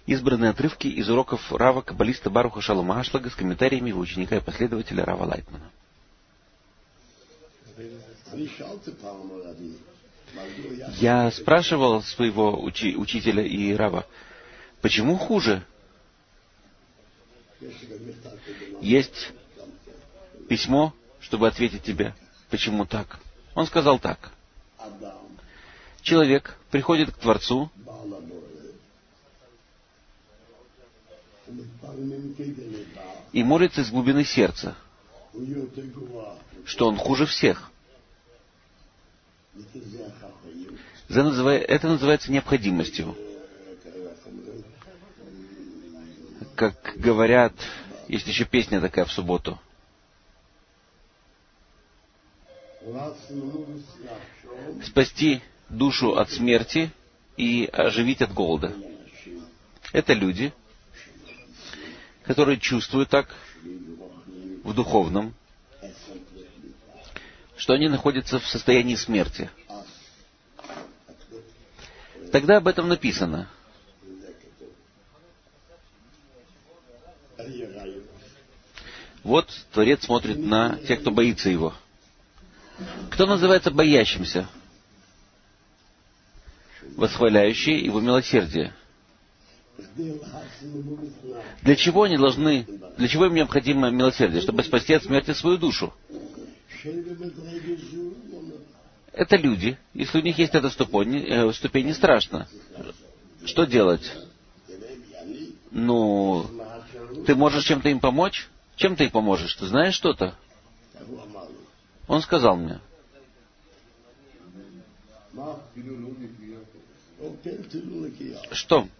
Избранные отрывки из уроков Рава Каббалиста Баруха Шалома Ашлага с комментариями его ученика и последователя Рава Лайтмана. Я спрашивал своего учителя и Рава, почему хуже? Есть письмо, чтобы ответить тебе, почему так. Он сказал так. Человек приходит к Творцу и молится из глубины сердца, что он хуже всех. Это называется необходимостью. Как говорят, есть еще песня такая в субботу. Спасти душу от смерти и оживить от голода. Это люди, которые чувствуют так в духовном, что они находятся в состоянии смерти. Тогда об этом написано. Вот Творец смотрит на тех, кто боится Его. Кто называется боящимся? Восхваляющие Его милосердие. Для чего им необходимо милосердие? Чтобы спасти от смерти свою душу. Это люди. Если у них есть эта ступень, не страшно. Что делать? Ты можешь чем-то им помочь? Чем ты им поможешь? Ты знаешь что-то? Он сказал мне. Что?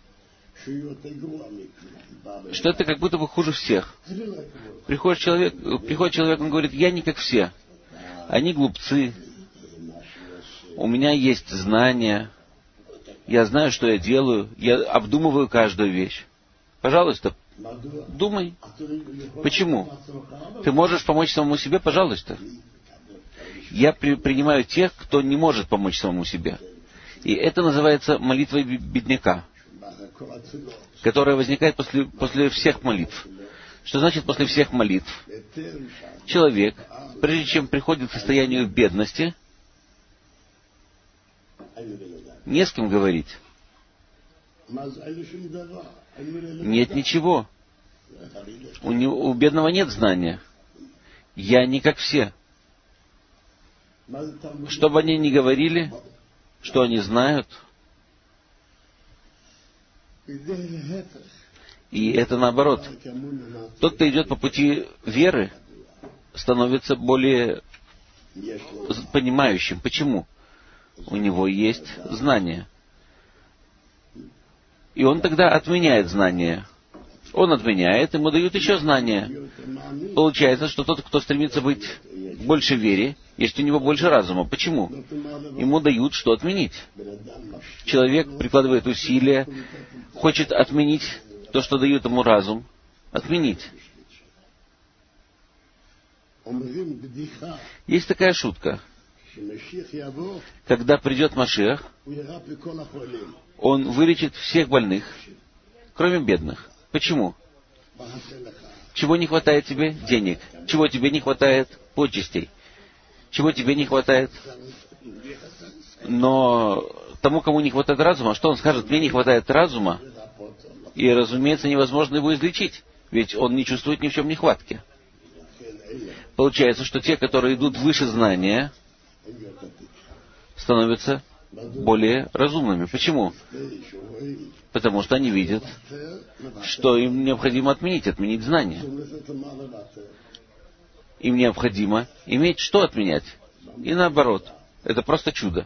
Что это как будто бы хуже всех. Приходит человек, он говорит, я не как все. Они глупцы. У меня есть знания. Я знаю, что я делаю. Я обдумываю каждую вещь. Пожалуйста, думай. Почему? Ты можешь помочь самому себе? Пожалуйста. Я принимаю тех, кто не может помочь самому себе. И это называется молитвой бедняка, которая возникает после всех молитв. Что значит после всех молитв? Человек, прежде чем приходит к состоянию бедности, не с кем говорить. Нет ничего. У бедного нет знания. Я не как все. Что бы они ни говорили, что они знают, и это наоборот. Тот, кто идет по пути веры, становится более понимающим. Почему? У него есть знания. И он тогда отменяет знания. Он отменяет, ему дают еще знания. Получается, что тот, кто стремится быть в большей вере, есть у него больше разума. Почему? Ему дают что отменить. Человек прикладывает усилия, хочет отменить то, что дает ему разум. Отменить. Есть такая шутка. Когда придет Машиах, он вылечит всех больных, кроме бедных. Почему? Чего не хватает тебе? Денег. Чего тебе не хватает? Почестей. Чего тебе не хватает? Но тому, кому не хватает разума, что он скажет? Мне не хватает разума, и, разумеется, невозможно его излечить, ведь он не чувствует ни в чем нехватки. Получается, что те, которые идут выше знания, становятся более разумными. Почему? Потому что они видят, что им необходимо отменить знания. Им необходимо иметь что отменять. И наоборот. Это просто чудо.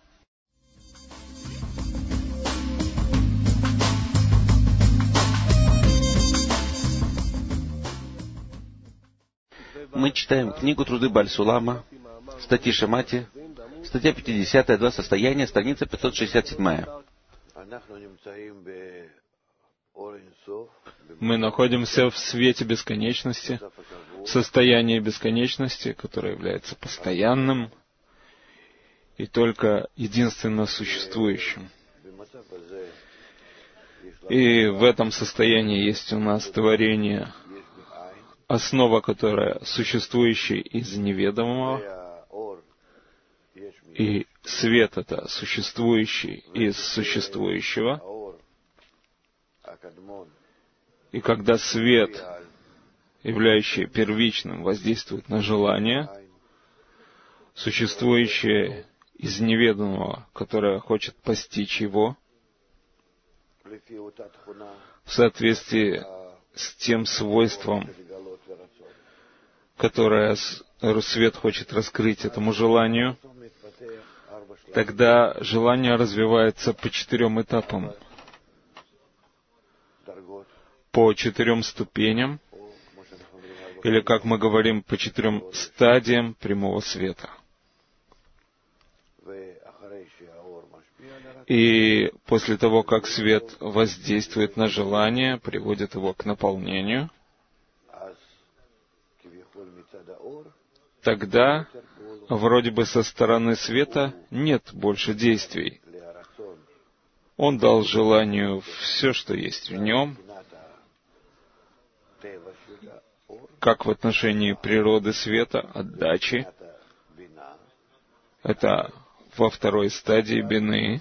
Мы читаем книгу «Труды Бааль Сулама», статьи Шамати, статья 50, 2 состояния, страница 567. Мы находимся в свете бесконечности, в состоянии бесконечности, которое является постоянным и только единственно существующим. И в этом состоянии есть у нас творение, основа, которая существующая из неведомого, и свет — это существующий из существующего. И когда свет, являющий первичным, воздействует на желание, существующее из неведомого, которое хочет постичь его, в соответствии с тем свойством, которое свет хочет раскрыть этому желанию, тогда желание развивается по 4 этапам, по 4 ступеням, или, как мы говорим, по 4 стадиям прямого света. И после того, как свет воздействует на желание, приводит его к наполнению, тогда, вроде бы со стороны света, нет больше действий. Он дал желанию все, что есть в нем, как в отношении природы света, отдачи. Это во 2 стадии бины.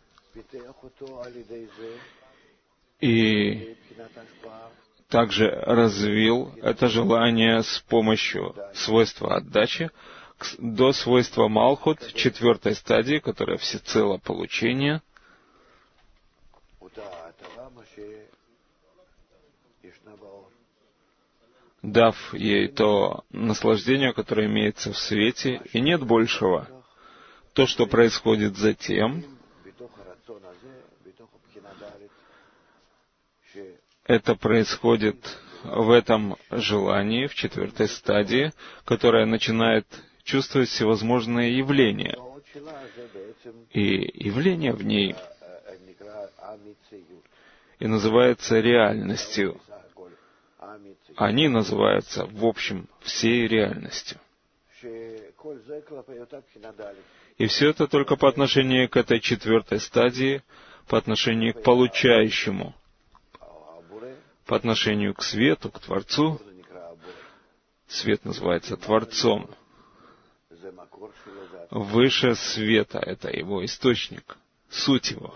И также развил это желание с помощью свойства отдачи до свойства Малхут, 4 стадии, которая всецело получение, дав ей то наслаждение, которое имеется в свете, и нет большего. То, что происходит затем, это происходит в этом желании, в 4 стадии, которое начинает чувствовать всевозможные явления. И явление в ней и называется реальностью. Они называются, в общем, всей реальностью. И все это только по отношению к этой 4 стадии, по отношению к получающему, по отношению к свету, к Творцу. Свет называется Творцом. Выше света — это его источник, суть его.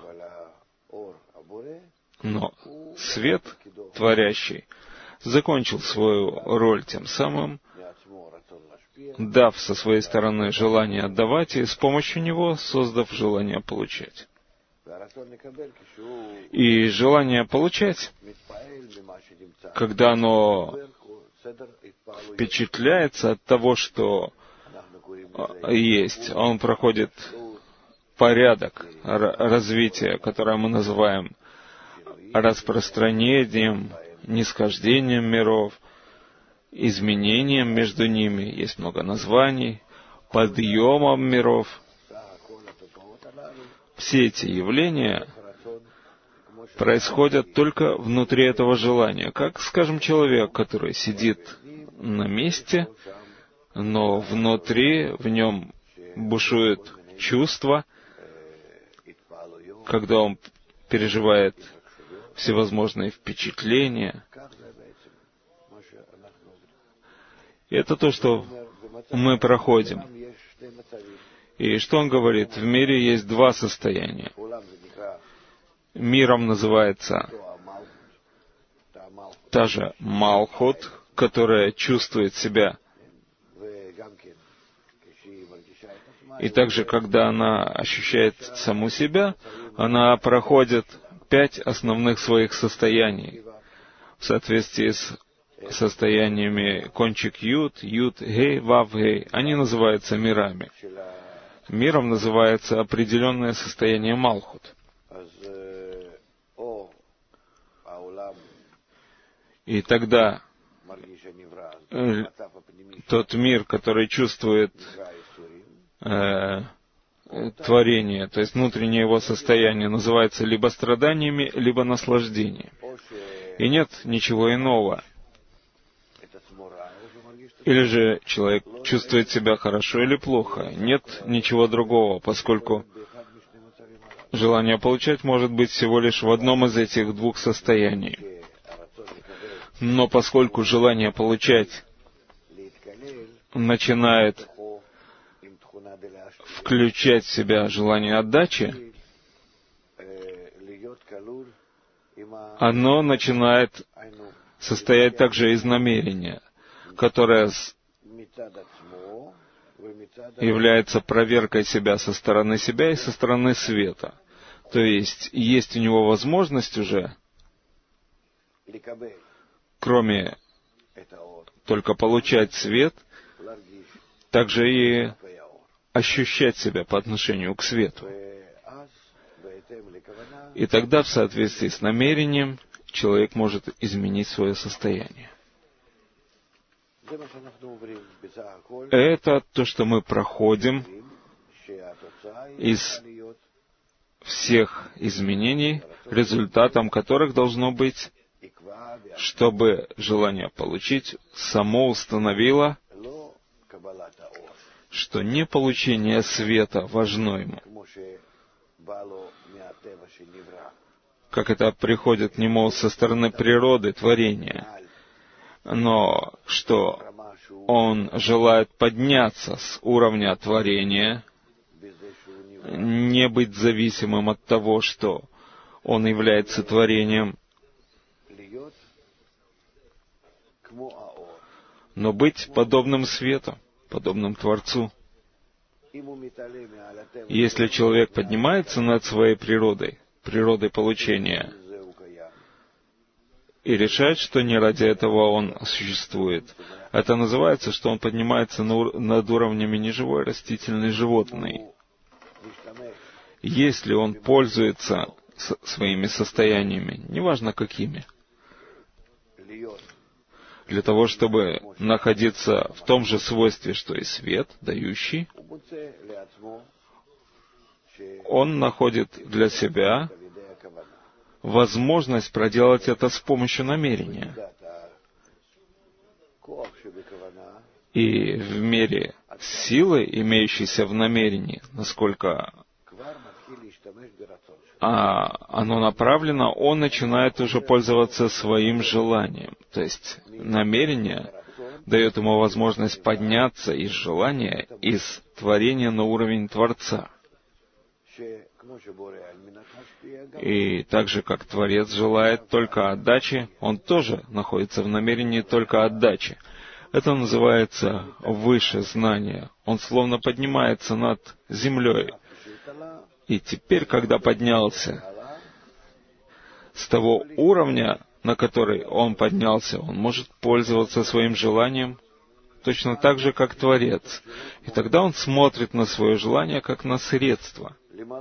Но свет, творящий, закончил свою роль тем самым, дав со своей стороны желание отдавать, и с помощью него создав желание получать. И желание получать, когда оно впечатляется от того, что есть, он проходит порядок развития, которое мы называем распространением, нисхождением миров, изменением между ними, есть много названий, подъемом миров. Все эти явления происходят только внутри этого желания. Как, скажем, человек, который сидит на месте, но внутри в нем бушует чувство, когда он переживает всевозможные впечатления. И это то, что мы проходим. И что он говорит? В мире есть 2 состояния. Миром называется та же Малхут, которая чувствует себя. И также, когда она ощущает саму себя, она проходит 5 основных своих состояний в соответствии с состояниями кончик Юд, Юд, Гей, Вав, Гей. Они называются мирами. Миром называется определенное состояние Малхут. И тогда тот мир, который чувствует творение, то есть внутреннее его состояние, называется либо страданиями, либо наслаждением. И нет ничего иного. Или же человек чувствует себя хорошо или плохо. Нет ничего другого, поскольку желание получать может быть всего лишь в одном из этих двух состояний. Но поскольку желание получать начинает включать в себя желание отдачи, оно начинает состоять также из намерения, которое является проверкой себя со стороны себя и со стороны света. То есть у него возможность уже, кроме только получать свет, также и ощущать себя по отношению к свету. И тогда, в соответствии с намерением, человек может изменить свое состояние. Это то, что мы проходим из всех изменений, результатом которых должно быть, чтобы желание получить само установило, что не получение света важно ему, как это приходит к нему со стороны природы, творения, но что он желает подняться с уровня творения, не быть зависимым от того, что он является творением, но быть подобным свету, подобным Творцу. Если человек поднимается над своей природой, природой получения, и решает, что не ради этого он существует, это называется, что он поднимается над уровнями неживой, растительной, животной. Если он пользуется своими состояниями, неважно какими, для того, чтобы находиться в том же свойстве, что и свет, дающий, он находит для себя возможность проделать это с помощью намерения. И в мере силы, имеющейся в намерении, насколько оно направлено, он начинает уже пользоваться своим желанием. То есть намерение дает ему возможность подняться из желания, из творения на уровень Творца. И так же, как Творец желает только отдачи, он тоже находится в намерении только отдачи. Это называется выше знания. Он словно поднимается над землей. И теперь, когда поднялся с того уровня, на который он поднялся, он может пользоваться своим желанием точно так же, как Творец. И тогда он смотрит на свое желание, как на средство.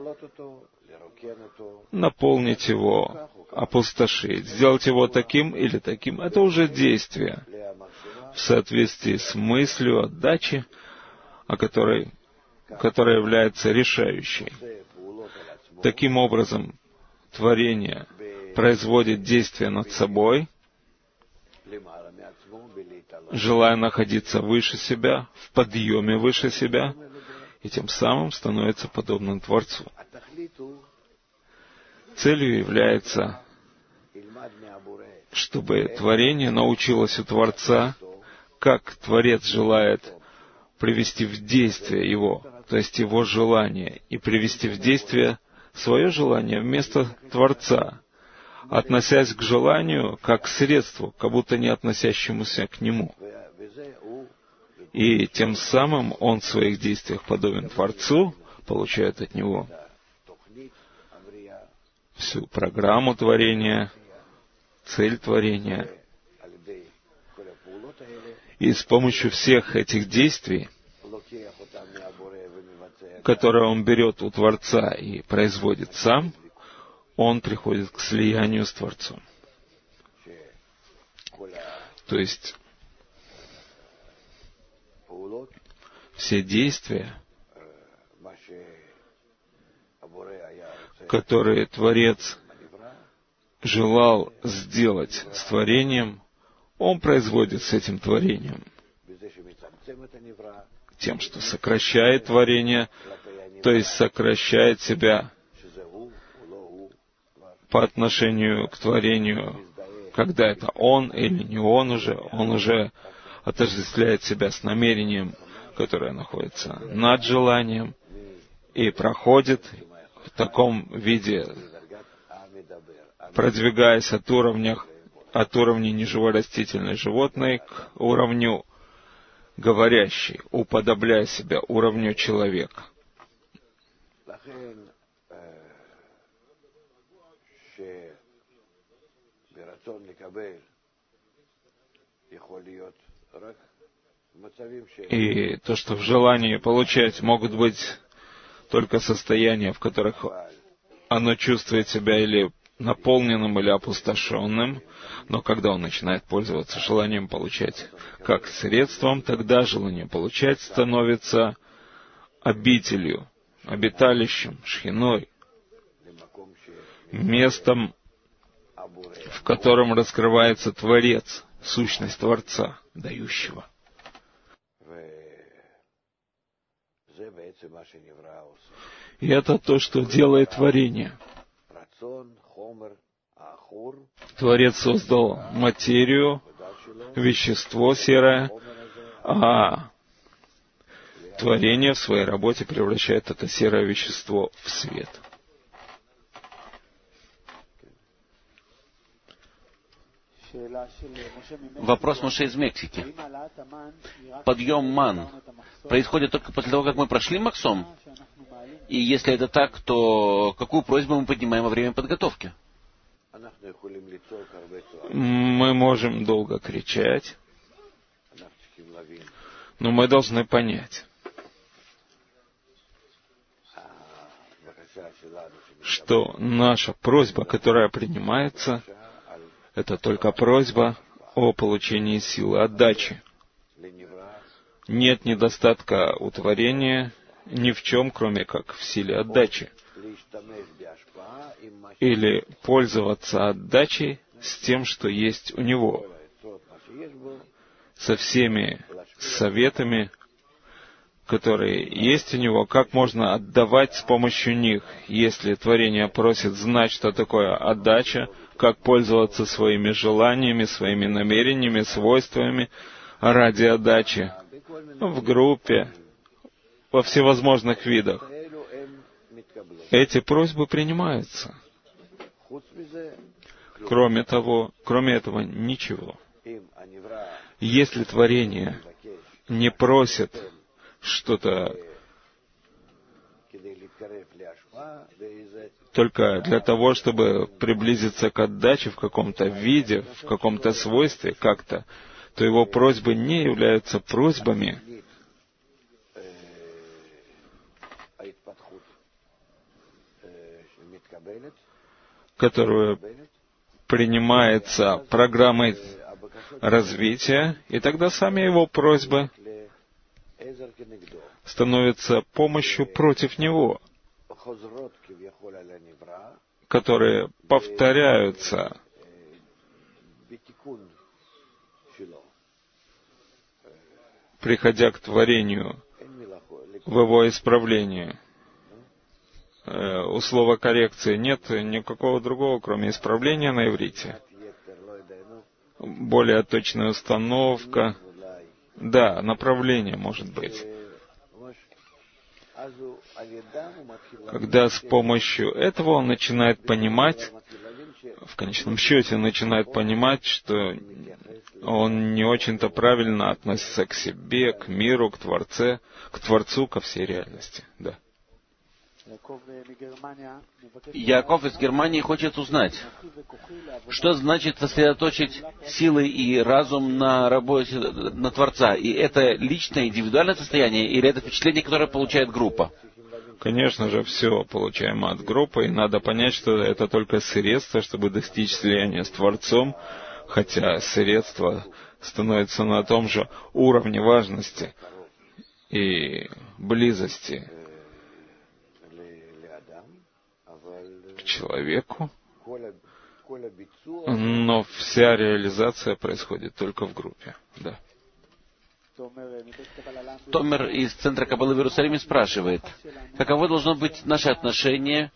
Наполнить его, опустошить, сделать его таким или таким — это уже действие в соответствии с мыслью отдачи, которая является решающей. Таким образом, творение производит действие над собой, желая находиться выше себя, в подъеме выше себя, и тем самым становится подобным Творцу. Целью является, чтобы творение научилось у Творца, как Творец желает привести в действие его, то есть его желание, и привести в действие свое желание вместо Творца, относясь к желанию как к средству, как будто не относящемуся к нему. И тем самым он в своих действиях подобен Творцу, получает от него всю программу творения, цель творения. И с помощью всех этих действий, которые он берет у Творца и производит сам, он приходит к слиянию с Творцом. То есть все действия, которые Творец желал сделать с творением, он производит с этим творением. Тем, что сокращает творение, то есть сокращает себя по отношению к творению, когда это он или не он уже отождествляет себя с намерением, которое находится над желанием, и проходит в таком виде, продвигаясь от уровня неживорастительной животной к уровню говорящей, уподобляя себя уровню человека. И то, что в желании получать, могут быть только состояния, в которых оно чувствует себя или наполненным, или опустошенным, но когда он начинает пользоваться желанием получать как средством, тогда желание получать становится обителью, обиталищем, шхиной, местом, в котором раскрывается Творец, сущность Творца, дающего. И это то, что делает творение. Творец создал материю, вещество серое, а творение в своей работе превращает это серое вещество в свет. Вопрос Моше из Мексики. Подъем ман происходит только после того, как мы прошли Максом? И если это так, то какую просьбу мы поднимаем во время подготовки? Мы можем долго кричать, но мы должны понять, что наша просьба, которая принимается, это только просьба о получении силы отдачи. Нет недостатка у творения ни в чем, кроме как в силе отдачи. Или пользоваться отдачей с тем, что есть у него, со всеми советами, которые есть у него, как можно отдавать с помощью них. Если творение просит знать, что такое отдача, как пользоваться своими желаниями, своими намерениями, свойствами ради отдачи в группе, во всевозможных видах. Эти просьбы принимаются. Кроме этого, ничего. Если творение не просит что-то только для того, чтобы приблизиться к отдаче в каком-то виде, в каком-то свойстве, как-то, то его просьбы не являются просьбами, которую принимается программой развития, и тогда сами его просьбы становятся помощью против него, которые повторяются приходя к творению в его исправлении. У слова коррекции нет никакого другого, кроме исправления на иврите. Более точная установка. Да, направление может быть. Когда с помощью этого он начинает понимать, в конечном счете начинает понимать, что он не очень-то правильно относится к себе, к миру, к Творцу, ко всей реальности. Да. Яков из Германии хочет узнать, что значит сосредоточить силы и разум на работе на Творца. И это личное, индивидуальное состояние, или это впечатление, которое получает группа? Конечно же, все получаем от группы, и надо понять, что это только средство, чтобы достичь слияния с Творцом, хотя средство становится на том же уровне важности и близости к человеку, но вся реализация происходит только в группе. Да. Томер из Центра Каббалы в Иерусалиме спрашивает, каково должно быть наше отношение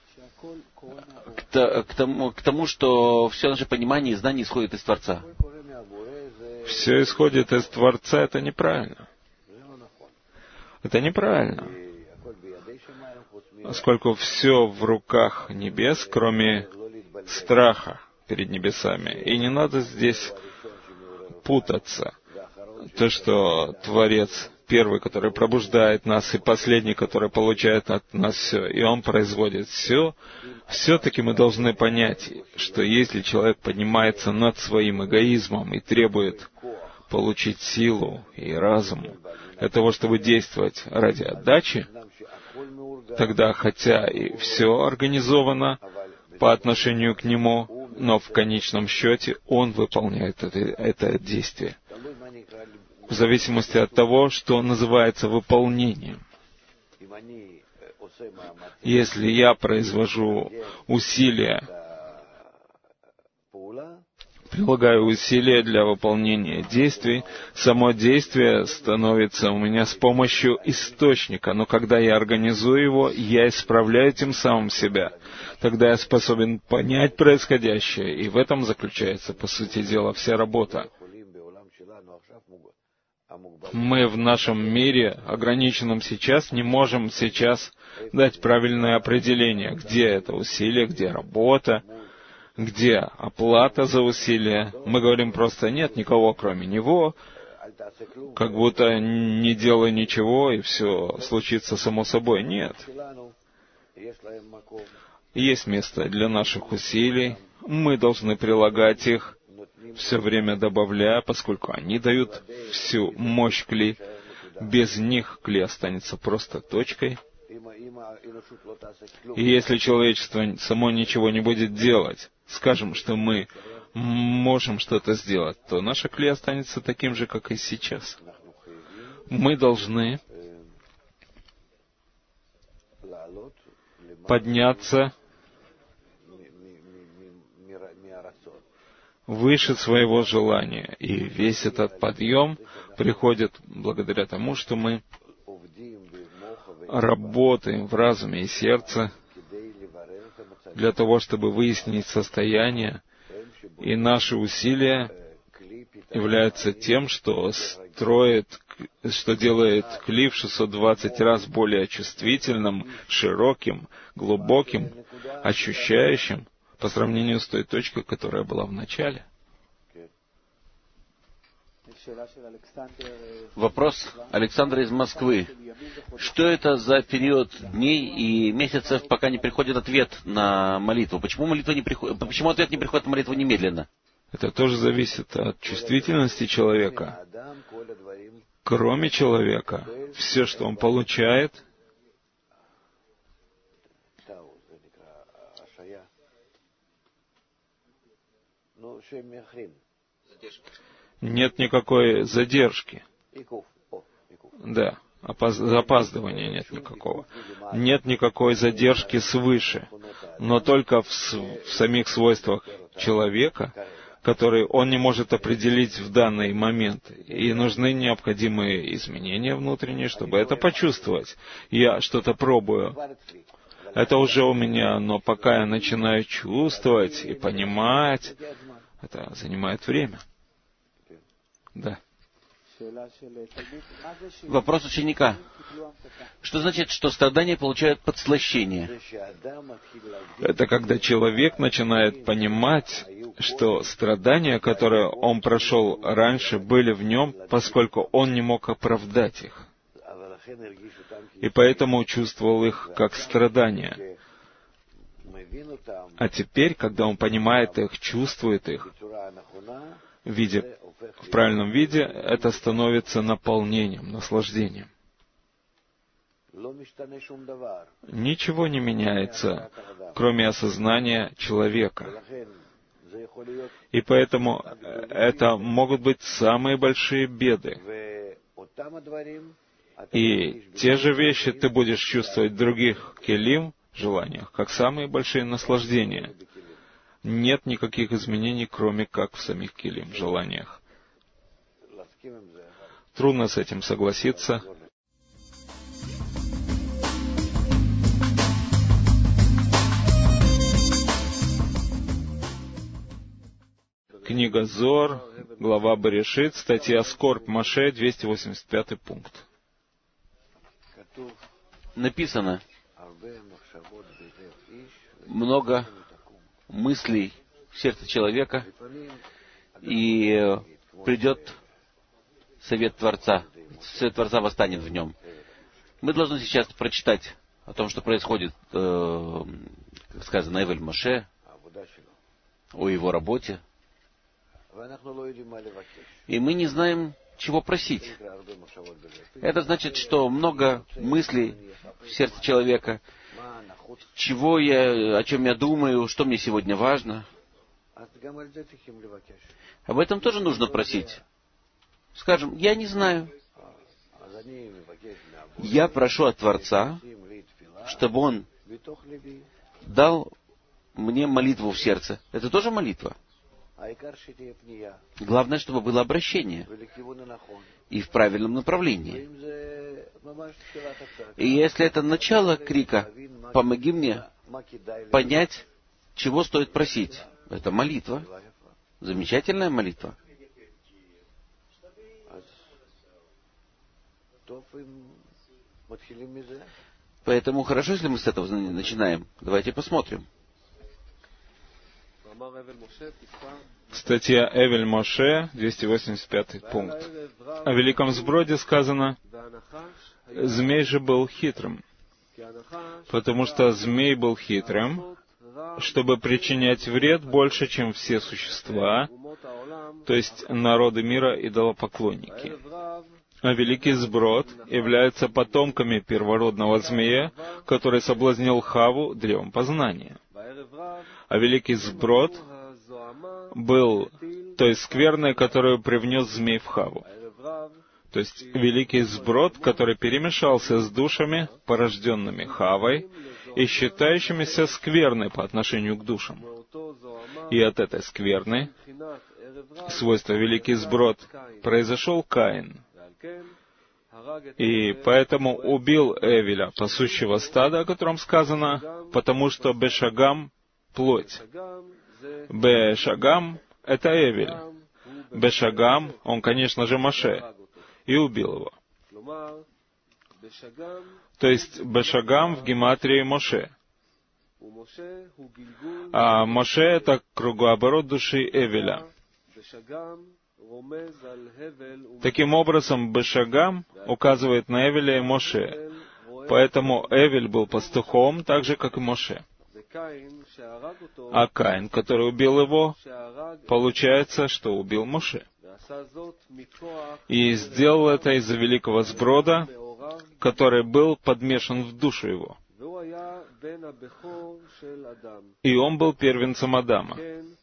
к тому, что все наше понимание и знание исходит из Творца. Все исходит из Творца, это неправильно. Это неправильно. Поскольку все в руках небес, кроме страха перед небесами. И не надо здесь путаться. То, что Творец первый, который пробуждает нас, и последний, который получает от нас все, и Он производит все, все-таки мы должны понять, что если человек поднимается над своим эгоизмом и требует получить силу и разум для того, чтобы действовать ради отдачи, тогда, хотя и все организовано по отношению к нему, но в конечном счете он выполняет это действие. В зависимости от того, что называется выполнением. Если я произвожу усилия, прилагаю усилия для выполнения действий, само действие становится у меня с помощью источника, но когда я организую его, я исправляю тем самым себя. Тогда я способен понять происходящее, и в этом заключается, по сути дела, вся работа. Мы в нашем мире, ограниченном сейчас, не можем сейчас дать правильное определение, где это усилие, где работа, где оплата за усилия. Мы говорим просто, нет никого кроме него, как будто не делай ничего, и все случится само собой. Нет. Есть место для наших усилий, мы должны прилагать их, все время добавляя, поскольку они дают всю мощь кли. Без них кли останется просто точкой. И если человечество само ничего не будет делать, скажем, что мы можем что-то сделать, то наша кли останется таким же, как и сейчас. Мы должны подняться выше своего желания. И весь этот подъем приходит благодаря тому, что мы работаем в разуме и сердце для того, чтобы выяснить состояние, и наши усилия являются тем, что делает кли в 620 раз более чувствительным, широким, глубоким, ощущающим, по сравнению с той точкой, которая была в начале. Вопрос Александра из Москвы. Что это за период дней и месяцев, пока не приходит ответ на молитву? Почему ответ не приходит на молитву немедленно? Это тоже зависит от чувствительности человека. Кроме человека, все, что он получает, нет никакой задержки. Да, запаздывания нет никакого. Нет никакой задержки свыше, но только в самих свойствах человека, которые он не может определить в данный момент. И нужны необходимые изменения внутренние, чтобы это почувствовать. Я что-то пробую. Это уже у меня, но пока я начинаю чувствовать и понимать, это занимает время. Да. Вопрос ученика. Что значит, что страдания получают подслащение? Это когда человек начинает понимать, что страдания, которые он прошел раньше, были в нем, поскольку он не мог оправдать их. И поэтому чувствовал их как страдания. А теперь, когда он понимает их, чувствует их в правильном виде, это становится наполнением, наслаждением. Ничего не меняется, кроме осознания человека. И поэтому это могут быть самые большие беды. И те же вещи ты будешь чувствовать в других келим, желаниях, как самые большие наслаждения. Нет никаких изменений, кроме как в самих келим, желаниях. Трудно с этим согласиться. Книга Зоар, глава Берешит, статья «Скорбь Моше», 285 пункт. Написано: много мыслей в сердце человека, и придет совет Творца. Совет Творца восстанет в нем. Мы должны сейчас прочитать о том, что происходит, как сказано, Эвель Моше, о его работе. И мы не знаем, чего просить. Это значит, что много мыслей в сердце человека, о чем я думаю, что мне сегодня важно. Об этом тоже нужно просить. Скажем, я не знаю. Я прошу от Творца, чтобы Он дал мне молитву в сердце. Это тоже молитва. Главное, чтобы было обращение и в правильном направлении. И если это начало крика, помоги мне понять, чего стоит просить. Это молитва. Замечательная молитва. Поэтому хорошо, если мы с этого начинаем. Давайте посмотрим. Статья Эвель Моше, 285 пункт. О великом сброде сказано: «Змей же был хитрым, потому что змей был хитрым, чтобы причинять вред больше, чем все существа, то есть народы мира идолопоклонники. А великий сброд является потомками первородного змея, который соблазнил Хаву древом познания. А великий сброд был той скверной, которую привнес змей в Хаву. То есть великий сброд, который перемешался с душами, порожденными Хавой, и считающимися скверной по отношению к душам. И от этой скверны, свойства великий сброд, произошел Каин. И поэтому убил Эвеля, пасущего стада, о котором сказано, потому что Бешагам — плоть. Бешагам — это Эвель. Бешагам, он, конечно же, Моше, и убил его. То есть Бешагам в гематрии Моше. А Моше — это кругооборот души Эвеля. Таким образом, Бешагам указывает на Эвеля и Моше. Поэтому Эвель был пастухом, так же, как и Моше. А Каин, который убил его, получается, что убил Моше. И сделал это из-за великого сброда, который был подмешан в душу его. И он был первенцем Адама.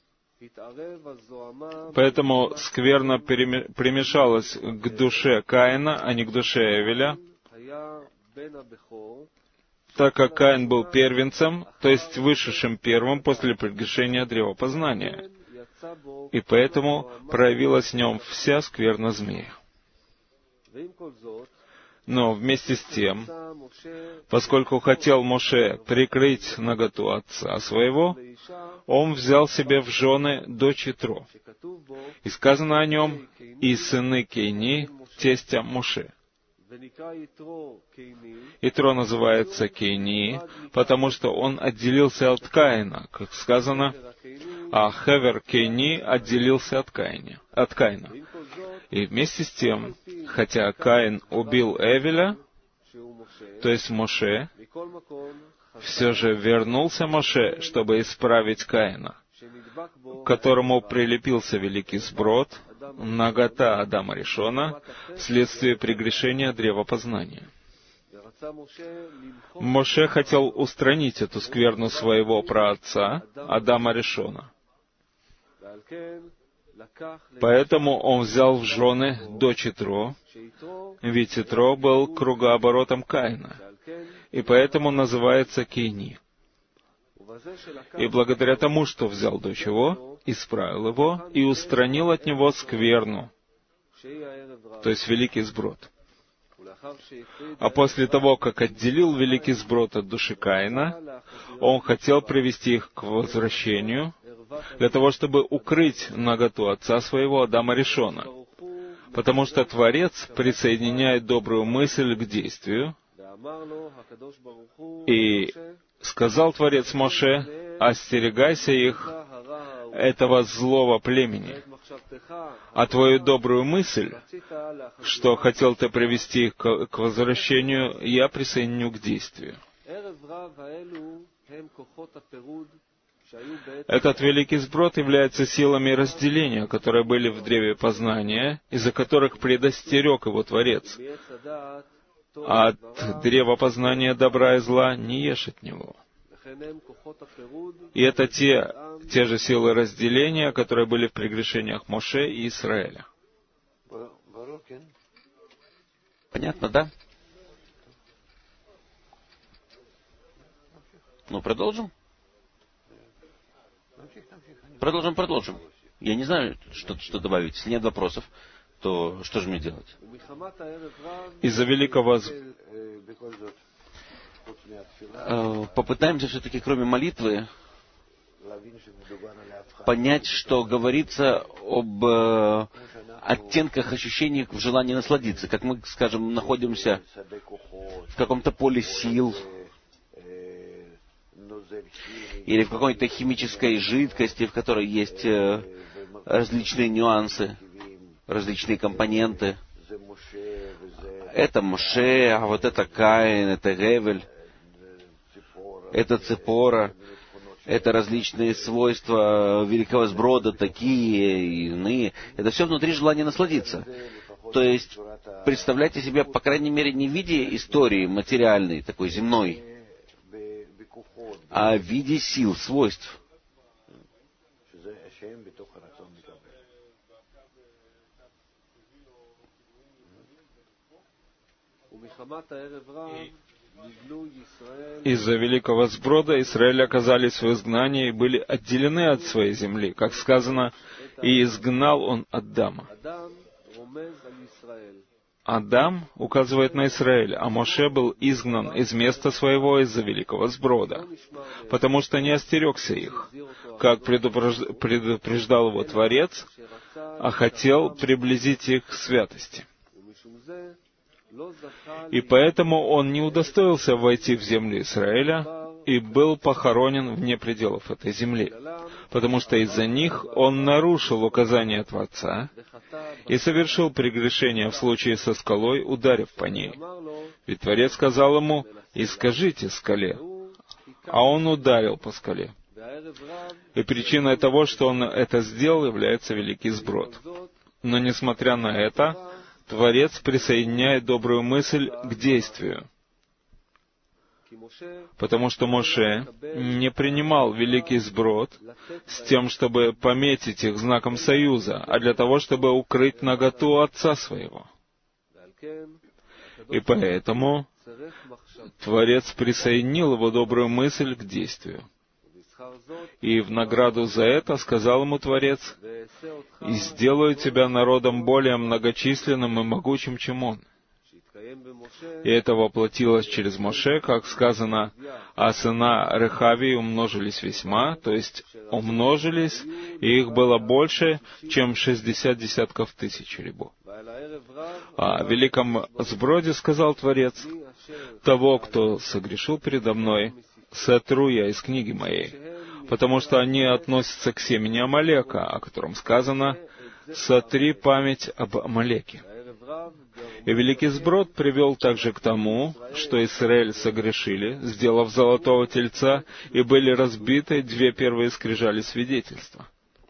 Поэтому скверно примешалась к душе Каина, а не к душе Эвеля, так как Каин был первенцем, то есть вышедшим первым после прегрешения древа познания. И поэтому проявилась в нем вся скверна змея. Но вместе с тем, поскольку хотел Моше прикрыть наготу отца своего, он взял себе в жены дочь Итро. И сказано о нем: «И сыны Кейни, тестя Моше». Итро называется Кейни, потому что он отделился от Каина, как сказано, а Хевер Кейни отделился от Каина. И вместе с тем, хотя Каин убил Эвеля, то есть Моше, все же вернулся Моше, чтобы исправить Каина, к которому прилепился великий сброд, нагота Адама Ришона, вследствие прегрешения древа познания. Моше хотел устранить эту скверну своего праотца, Адама Ришона. Поэтому он взял в жены дочь Итро, ведь Итро был кругооборотом Каина, и поэтому называется Кейни. И благодаря тому, что взял дочь его, исправил его и устранил от него скверну, то есть великий сброд. А после того, как отделил великий сброд от души Каина, он хотел привести их к возвращению, для того, чтобы укрыть наготу отца своего Адама Ришона. Потому что Творец присоединяет добрую мысль к действию. И сказал Творец Моше: «Остерегайся их, этого злого племени, а твою добрую мысль, что хотел ты привести их к возвращению, я присоединю к действию». Этот великий сброд является силами разделения, которые были в древе познания, из-за которых предостерег его Творец. От древа познания добра и зла не ешь от него. И это те же силы разделения, которые были в прегрешениях Моше и Израиля. Понятно, да? Ну, продолжим? Продолжим. Я не знаю, что добавить. Если нет вопросов, то что же мне делать? Из-за великого... Попытаемся все-таки, кроме молитвы, понять, что говорится об оттенках ощущений в желании насладиться. Как мы, скажем, находимся в каком-то поле сил, или в какой-то химической жидкости, в которой есть различные нюансы, различные компоненты. Это Моше, а вот это Каин, это Гевель, это Ципора, это различные свойства великого сброда, такие и иные. Это все внутри желания насладиться. То есть, представляйте себе, по крайней мере, не в виде истории материальной, такой земной, а в виде сил, свойств. Из-за великого сброда Израиль оказались в изгнании и были отделены от своей земли. Как сказано, «И изгнал он Адама». Адам указывает на Израиль, а Моше был изгнан из места своего из-за великого сброда, потому что не остерегся их, как предупреждал его Творец, а хотел приблизить их к святости. И поэтому он не удостоился войти в землю Израиля и был похоронен вне пределов этой земли, потому что из-за них он нарушил указания Творца и совершил прегрешение в случае со скалой, ударив по ней. Ведь Творец сказал ему: «И скажите скале», а он ударил по скале. И причиной того, что он это сделал, является великий сброд. Но несмотря на это, Творец присоединяет добрую мысль к действию, потому что Моше не принимал великий сброд с тем, чтобы пометить их знаком союза, а для того, чтобы укрыть наготу отца своего. И поэтому Творец присоединил его добрую мысль к действию. И в награду за это сказал ему Творец: «И сделаю тебя народом более многочисленным и могучим, чем он». И это воплотилось через Моше, как сказано: «А сына Рехавии умножились весьма», то есть умножились, и их было больше, чем 60 десятков тысяч рабов. А в великом сброде сказал Творец: «Того, кто согрешил передо мной, сотру я из книги моей», потому что они относятся к семени Амалека, о котором сказано: «Сотри память об Амалеке». И великий сброд привел также к тому, что Израиль согрешили, сделав золотого тельца, и были разбиты две первые скрижали свидетельства.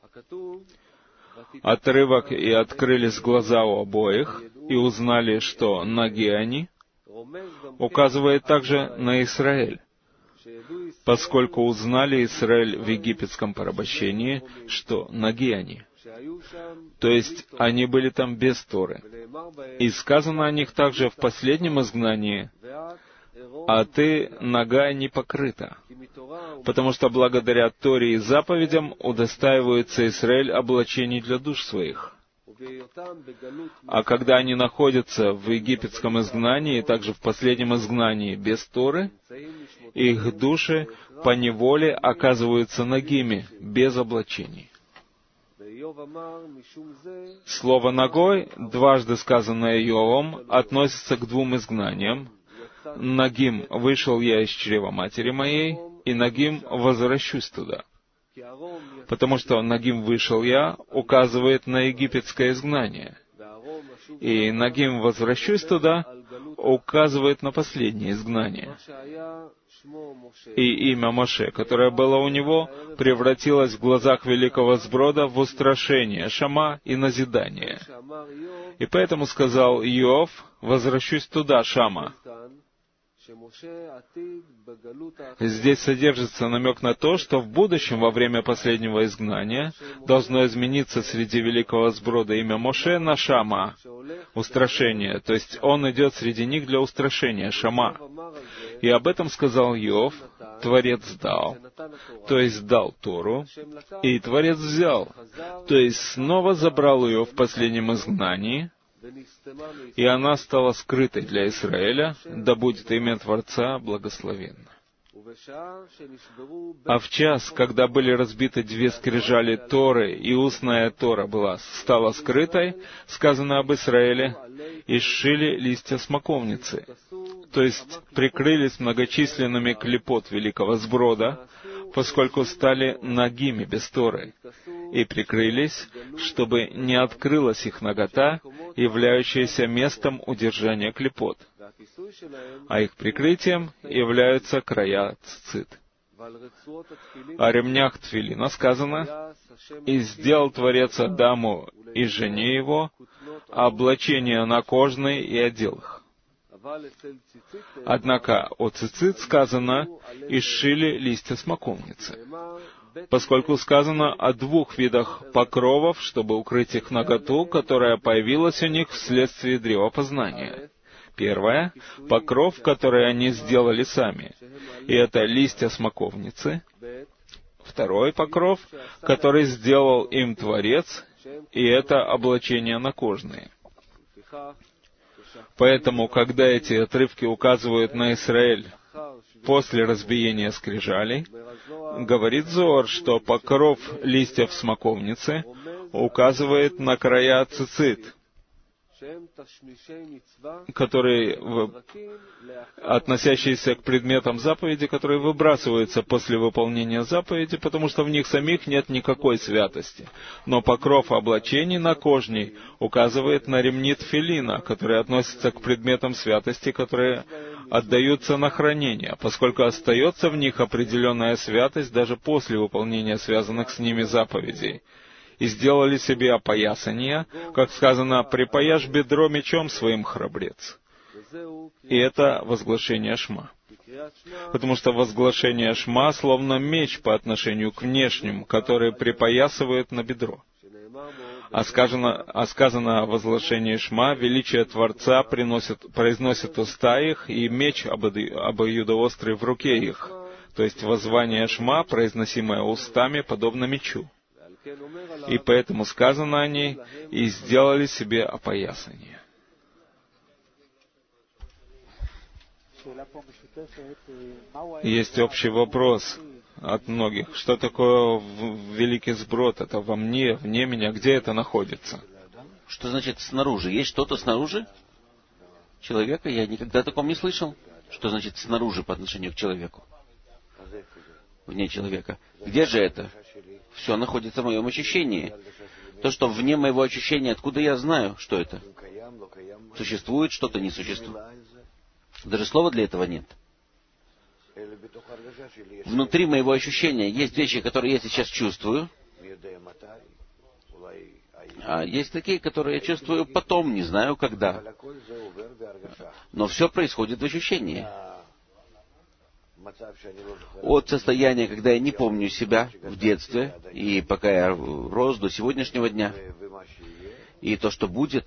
Отрывок: «И открылись глаза у обоих, и узнали, что ноги они», указывает также на Израиль, поскольку узнали Израиль в египетском порабощении, что ноги они. То есть они были там без Торы. И сказано о них также в последнем изгнании: «А ты, нога не покрыта», потому что благодаря Торе и заповедям удостаивается Израиль облачений для душ своих. А когда они находятся в египетском изгнании, и также в последнем изгнании без Торы, их души поневоле оказываются нагими, без облачений. Слово «нагой», дважды сказанное Иовом, относится к двум изгнаниям. «Нагим вышел я из чрева матери моей, и нагим возвращусь туда». Потому что «нагим вышел я» указывает на египетское изгнание. И «нагим возвращусь туда» указывает на последнее изгнание. И имя Моше, которое было у него, превратилось в глазах великого сброда в устрашение, шама и назидание. И поэтому сказал Иов: «Возвращусь туда, Шама». Здесь содержится намек на то, что в будущем, во время последнего изгнания, должно измениться среди великого сброда имя Моше на Шама, устрашение, то есть он идет среди них для устрашения, Шама. И об этом сказал Иов: Творец дал, то есть дал Тору, и Творец взял, то есть снова забрал ее в последнем изгнании, и она стала скрытой для Израиля, да будет имя Творца благословенно. А в час, когда были разбиты две скрижали Торы, и устная Тора стала скрытой, сказано об Израиле, и сшили листья смоковницы, то есть прикрылись многочисленными клипот великого сброда, поскольку стали нагими без Торы, и прикрылись, чтобы не открылась их нагота, являющаяся местом удержания клипот, а их прикрытием являются края цицит. О ремнях тфилина сказано: «И сделал Творец Адаму и жене его облачение накожное и одел их». Однако о цицит сказано: «И сшили листья смоковницы», поскольку сказано о двух видах покровов, чтобы укрыть их наготу, которая появилась у них вследствие древопознания. Первое — покров, который они сделали сами, и это листья смоковницы. Второй покров, который сделал им Творец, и это облачения накожные. Поэтому, когда эти отрывки указывают на Израиль после разбиения скрижалей, говорит Зоар, что покров листьев смоковницы указывает на края цицит, относящиеся к предметам заповеди, которые выбрасываются после выполнения заповеди, потому что в них самих нет никакой святости. Но покров облачений накожней указывает на ремни тфилина, которые относятся к предметам святости, которые отдаются на хранение, поскольку остается в них определенная святость даже после выполнения связанных с ними заповедей. И сделали себе опоясания, как сказано: «Припаяшь бедро мечом своим, храбрец». И это возглашение Шма. Потому что возглашение Шма словно меч по отношению к внешним, который припоясывает на бедро. А сказано о возглашении Шма: «Величие Творца произносит уста их, и меч обоюдоострый в руке их». То есть воззвание Шма, произносимое устами, подобно мечу. И поэтому сказано о ней: «И сделали себе опоясание». Есть общий вопрос от многих. Что такое великий сброд? Это во мне, вне меня? Где это находится? Что значит снаружи? Есть что-то снаружи человека? Я никогда о таком не слышал. Что значит снаружи по отношению к человеку? Вне человека. Где же это? Все находится в моем ощущении. То, что вне моего ощущения, откуда я знаю, что это? Существует что-то, не существует. Даже слова для этого нет. Внутри моего ощущения есть вещи, которые я сейчас чувствую, а есть такие, которые я чувствую потом, не знаю когда. Но все происходит в ощущении. От состояния, когда я не помню себя в детстве, и пока я рос до сегодняшнего дня, и то, что будет,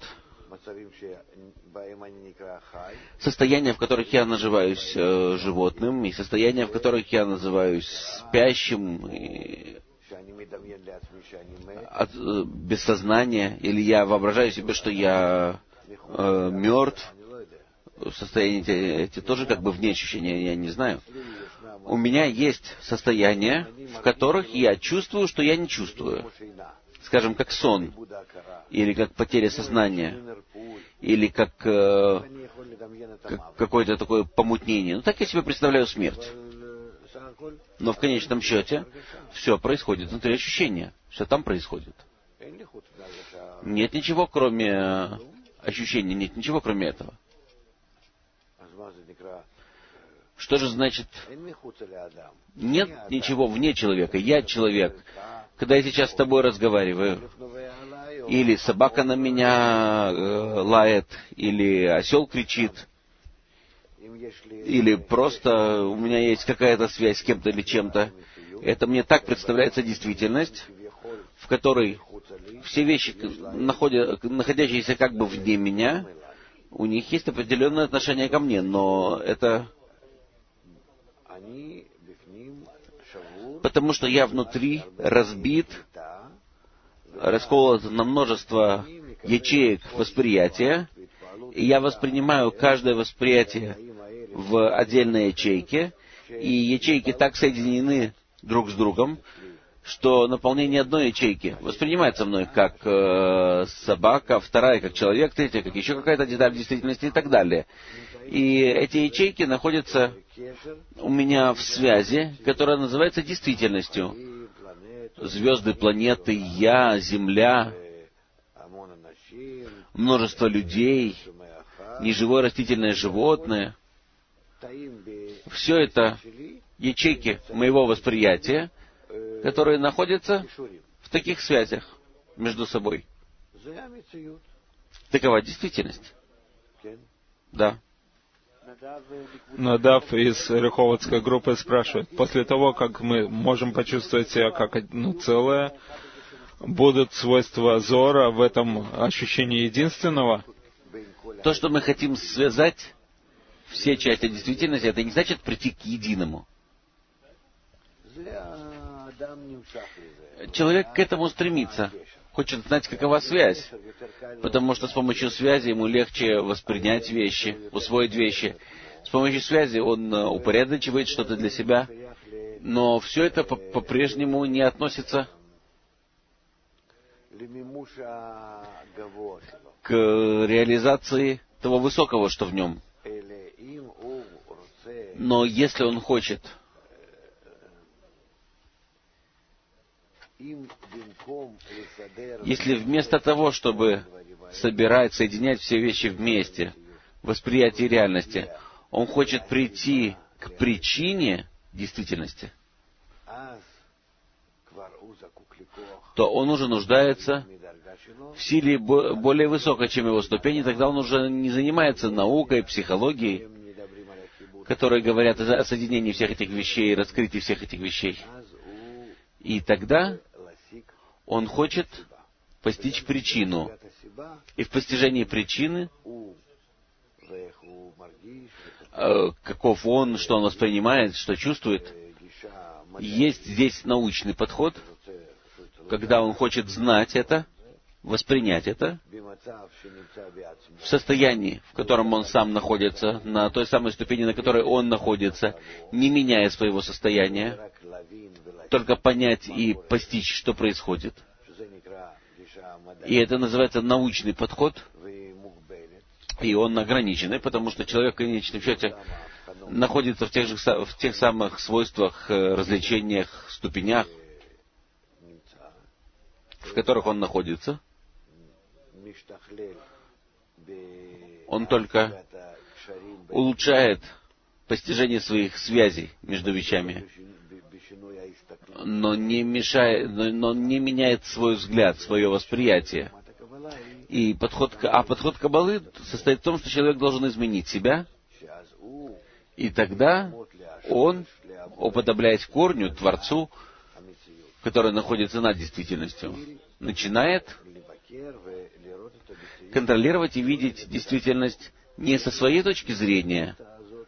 состояния, в которых я называюсь животным, и состояния, в которых я называюсь спящим, и без сознания, или я воображаю себе, что я мертв. Состояния эти тоже как бы вне ощущения, я не знаю. У меня есть состояния, в которых я чувствую, что я не чувствую. Скажем, как сон, или как потеря сознания, или как какое-то такое помутнение. Ну, так я себе представляю смерть. Но в конечном счете все происходит внутри ощущения. Все там происходит. Нет ничего, кроме ощущения, нет ничего, кроме этого. Что же значит нет ничего вне человека? Я человек. Когда я сейчас с тобой разговариваю, или собака на меня лает, или осел кричит, или просто у меня есть какая-то связь с кем-то или чем-то, это мне так представляется действительность, в которой все вещи, находящиеся как бы вне меня, у них есть определенное отношение ко мне, но это потому, что я внутри разбит, расколот на множество ячеек восприятия, и я воспринимаю каждое восприятие в отдельной ячейке, и ячейки так соединены друг с другом, что наполнение одной ячейки воспринимается мной как собака, вторая как человек, третья как еще какая-то деталь в действительности и так далее. И эти ячейки находятся у меня в связи, которая называется действительностью. Звезды, планеты, я, Земля, множество людей, неживое растительное животное. Все это ячейки моего восприятия, которые находятся в таких связях между собой. Такова действительность. Да. Надав из Реховодской группы спрашивает, после того, как мы можем почувствовать себя как одно целое, будут свойства зора в этом ощущении единственного? То, что мы хотим связать все части действительности, это не значит прийти к единому. Человек к этому стремится, хочет знать, какова связь, потому что с помощью связи ему легче воспринять вещи, усвоить вещи. С помощью связи он упорядочивает что-то для себя, но все это по-прежнему не относится к реализации того высокого, что в нем. Но если он хочет если вместо того, чтобы собирать, соединять все вещи вместе, восприятие реальности, он хочет прийти к причине действительности, то он уже нуждается в силе более высокой, чем его ступень, и тогда он уже не занимается наукой, психологией, которые говорят о соединении всех этих вещей, раскрытии всех этих вещей. И тогда он хочет постичь причину. И в постижении причины, каков он, что он воспринимает, что чувствует, есть здесь научный подход, когда он хочет знать это, воспринять это, в состоянии, в котором он сам находится, на той самой ступени, на которой он находится, не меняя своего состояния, только понять и постичь, что происходит. И это называется научный подход, и он ограниченный, потому что человек в конечном счете находится в тех самых свойствах, развлечениях, ступенях, в которых он находится. Он только улучшает постижение своих связей между вещами, но не меняет свой взгляд, свое восприятие. И подход Каббалы состоит в том, что человек должен изменить себя, и тогда он, уподобляясь корню, Творцу, который находится над действительностью, начинает контролировать и видеть действительность не со своей точки зрения,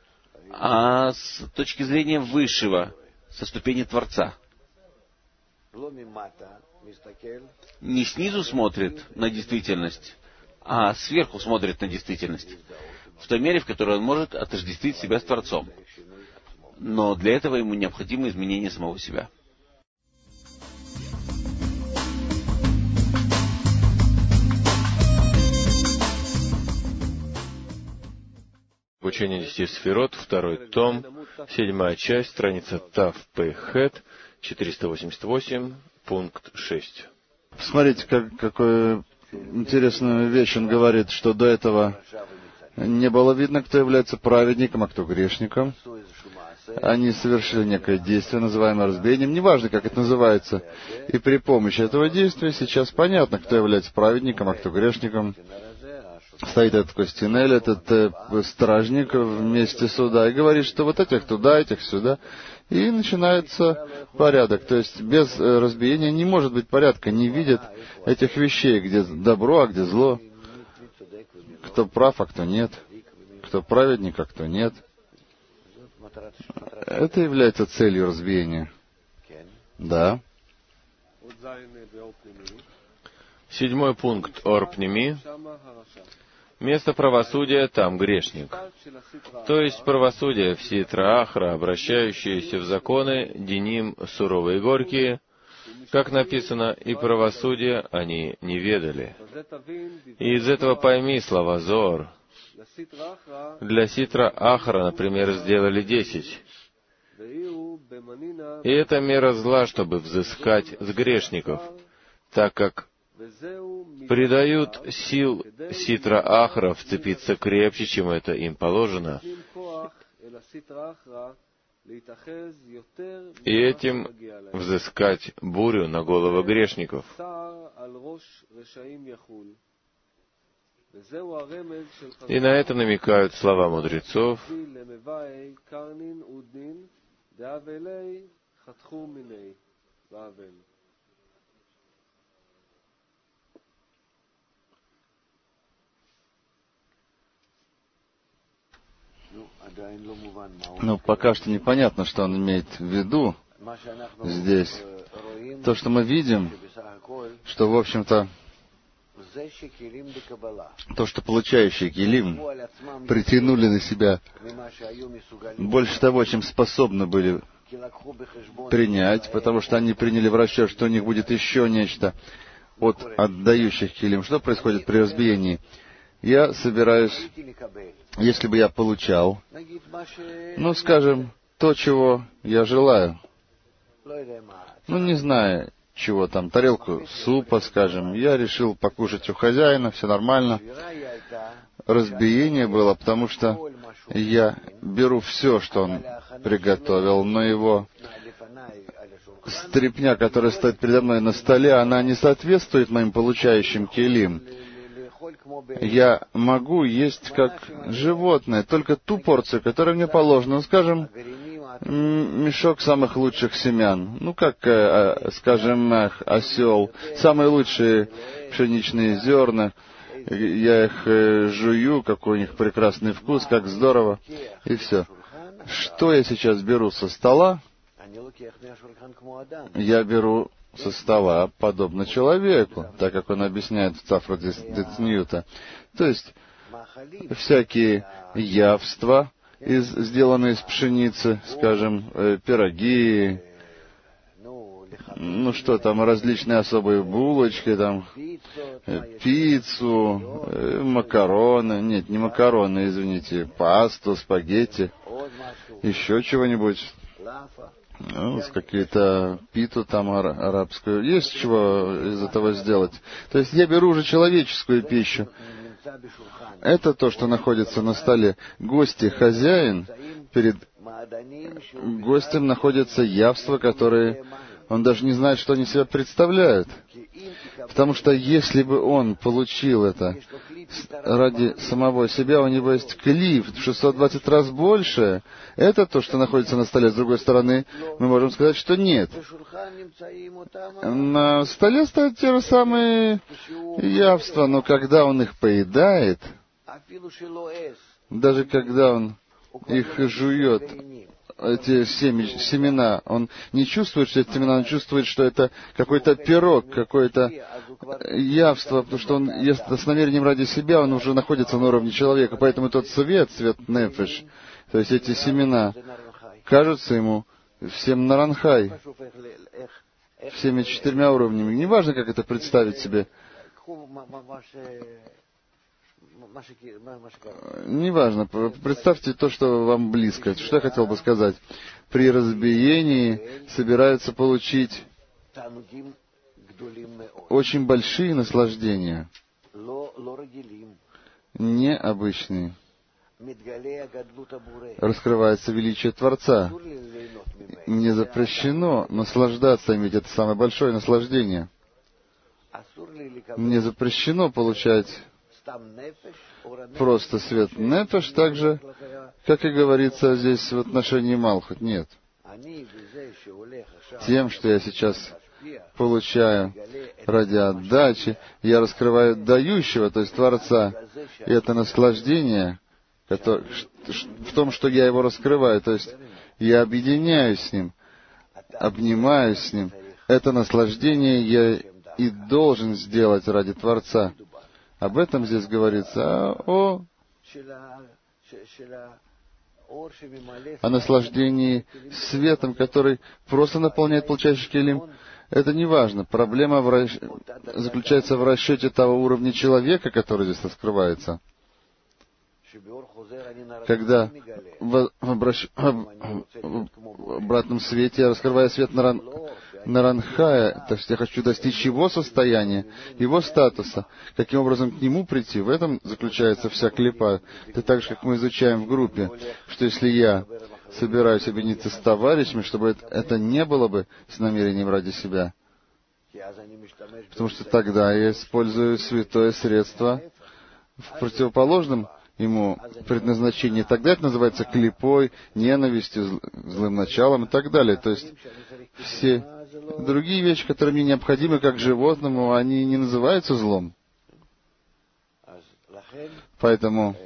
а с точки зрения высшего, со ступени Творца. не снизу смотрит на действительность, а сверху смотрит на действительность, в той мере, в которой он может отождествить себя с Творцом. Но для этого ему необходимо изменение самого себя. Учение 10 сферот, 2 том, 7 часть, страница Тав Пей Хет, 488, пункт 6. Смотрите, какую интересную вещь он говорит, что до этого не было видно, кто является праведником, а кто грешником. Они совершили некое действие, называемое разбиением, неважно, как это называется. И при помощи этого действия сейчас понятно, кто является праведником, а кто грешником. Стоит этот Костинель, этот стражник вместе суда, и говорит, что вот этих туда, этих сюда. И начинается порядок. То есть без разбиения не может быть порядка. Не видят этих вещей, где добро, а где зло. Кто прав, а кто нет. Кто праведник, а кто нет. Это является целью разбиения. Да. 7 пункт Орпними. Место правосудия, там грешник. То есть правосудие в Ситра Ахра, обращающееся в законы, Диним, суровые и горькие, как написано, и правосудие они не ведали. И из этого пойми слова Зор. Для Ситра Ахра, например, сделали 10. И это мера зла, чтобы взыскать с грешников, так как придают сил Ситра Ахра вцепиться крепче, чем это им положено, и этим взыскать бурю на головы грешников. И на это намекают слова мудрецов. Ну, пока что непонятно, что он имеет в виду здесь. То, что мы видим, что, в общем-то, то, что получающие Келим притянули на себя больше того, чем способны были принять, потому что они приняли в расчет, что у них будет еще нечто от отдающих Келим. Что происходит при разбиении? Я собираюсь, если бы я получал, ну, скажем, то, чего я желаю, ну, не знаю, чего там, тарелку супа, скажем, я решил покушать у хозяина, все нормально. Разбиение было, потому что я беру все, что он приготовил, но его стряпня, которая стоит передо мной на столе, она не соответствует моим получающим келим. Я могу есть как животное, только ту порцию, которая мне положена. Ну, скажем, мешок самых лучших семян. Ну, как, скажем, осел. Самые лучшие пшеничные зерна. Я их жую, какой у них прекрасный вкус, как здорово. И все. Что я сейчас беру со стола? Я беру со стола, подобно человеку, так как он объясняет в Цафра Децньюта. То есть, всякие явства, сделанные из пшеницы, скажем, пироги, ну что там, различные особые булочки, там, пиццу, макароны, нет, не макароны, извините, пасту, спагетти, еще чего-нибудь. Ну, какие-то питу там арабскую. Есть чего из этого сделать. То есть я беру уже человеческую пищу. Это то, что находится на столе. Гости, хозяин, перед гостем находятся явства, которые он даже не знает, что они себя представляют. Потому что если бы он получил это ради самого себя, у него есть клиф в 620 раз больше. Это то, что находится на столе. С другой стороны, мы можем сказать, что нет. На столе стоят те же самые явства, но когда он их поедает, даже когда он их жует эти семена, он не чувствует, что это семена, он чувствует, что это какой-то пирог, какое-то явство, потому что он ест это с намерением ради себя, он уже находится на уровне человека, поэтому тот свет нефеш, то есть эти семена, кажутся ему всем наранхай, всеми 4 уровнями. Неважно, как это представить себе. Неважно, представьте то, что вам близко. Что я хотел бы сказать? При разбиении собираются получить очень большие наслаждения, необычные. Раскрывается величие Творца. Не запрещено наслаждаться им, ведь это самое большое наслаждение. Не запрещено получать просто свет нефеш, так же, как и говорится здесь в отношении Малхут. Нет. Тем, что я сейчас получаю ради отдачи, я раскрываю дающего, то есть Творца, и это наслаждение, в том, что я его раскрываю, то есть я объединяюсь с ним, обнимаюсь с ним. Это наслаждение я и должен сделать ради Творца. Об этом здесь говорится, о наслаждении светом, который просто наполняет получающий келим. Это не важно. Проблема заключается в расчете того уровня человека, который здесь раскрывается. Когда в обратном свете я раскрываю свет Наранхая, то есть я хочу достичь его состояния, его статуса, каким образом к нему прийти, в этом заключается вся клипа. Это так же, как мы изучаем в группе, что если я собираюсь объединиться с товарищами, чтобы это не было бы с намерением ради себя, потому что тогда я использую святое средство в противоположном ему предназначении. Тогда это называется клипой, ненавистью, злым началом и так далее. То есть все другие вещи, которые мне необходимы как животному, они не называются злом. Поэтому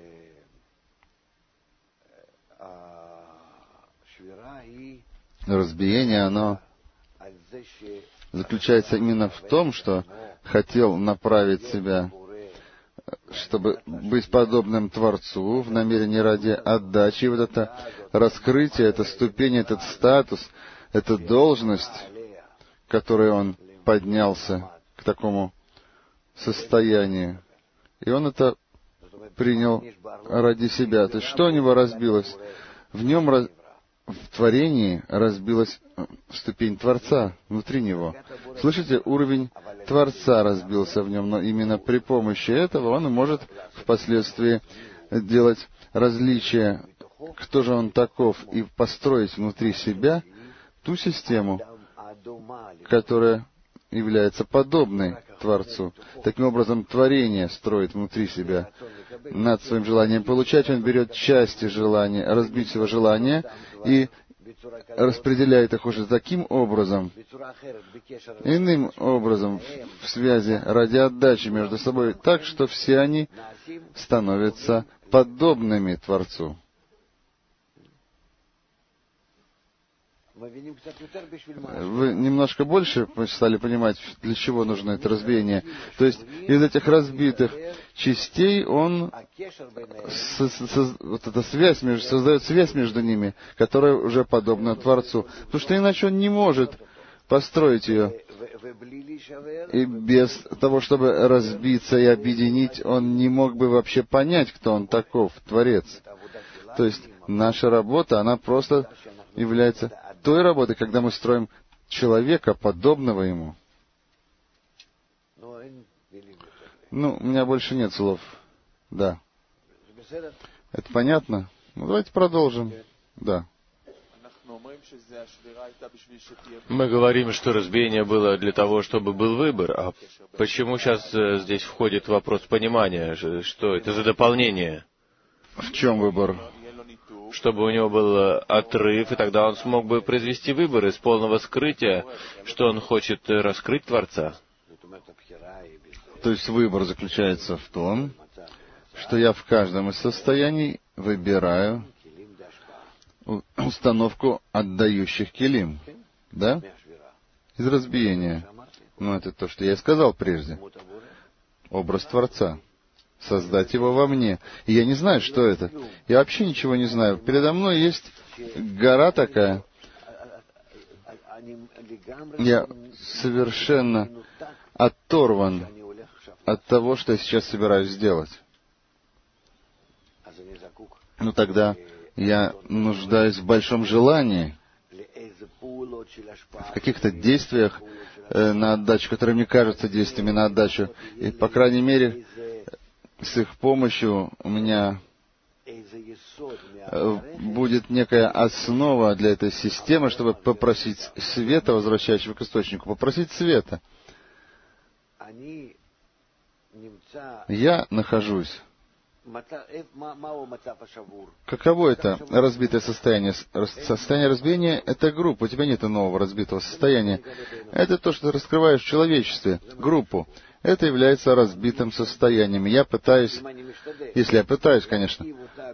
разбиение, оно заключается именно в том, что хотел направить себя, чтобы быть подобным Творцу в намерении ради отдачи. И вот это раскрытие, эта ступень, этот статус, эта должность, к которой он поднялся к такому состоянию. И он это принял ради себя. То есть что у него разбилось? В нем, в творении разбилась ступень Творца внутри него. Слышите, уровень Творца разбился в нем, но именно при помощи этого он может впоследствии делать различия, кто же он таков, и построить внутри себя ту систему, которая является подобной Творцу. Таким образом, творение строит внутри себя. Над своим желанием получать он берет части желания, разбитого желания и распределяет их уже таким образом, иным образом, в связи ради отдачи между собой, так что все они становятся подобными Творцу. Вы немножко больше стали понимать, для чего нужно это разбиение. То есть из этих разбитых частей он вот эта связь создает связь между ними, которая уже подобна Творцу. Потому что иначе он не может построить ее. И без того, чтобы разбиться и объединить, он не мог бы вообще понять, кто он таков, Творец. То есть наша работа, она просто является той работой, когда мы строим человека, подобного ему. Ну, у меня больше нет слов. Да. Это понятно? Ну, давайте продолжим. Да. Мы говорим, что разбиение было для того, чтобы был выбор. А почему сейчас здесь входит вопрос понимания? Что это за дополнение? В чем выбор? Чтобы у него был отрыв, и тогда он смог бы произвести выбор из полного скрытия, что он хочет раскрыть Творца. То есть выбор заключается в том, что я в каждом из состояний выбираю установку отдающих килим, да? Из разбиения. Ну, это то, что я и сказал прежде. Образ Творца. Создать его во мне. И я не знаю, что это. Я вообще ничего не знаю. Передо мной есть гора такая. Я совершенно оторван от того, что я сейчас собираюсь сделать. Ну, тогда я нуждаюсь в большом желании, в каких-то действиях на отдачу, которые мне кажутся действиями на отдачу. И, по крайней мере, с их помощью у меня будет некая основа для этой системы, чтобы попросить света, возвращающего к источнику, попросить света. Я нахожусь. Каково это разбитое состояние? Состояние разбиения — это группа. У тебя нет нового разбитого состояния. Это то, что ты раскрываешь в человечестве, группу. Это является разбитым состоянием. Я пытаюсь, если я пытаюсь, конечно,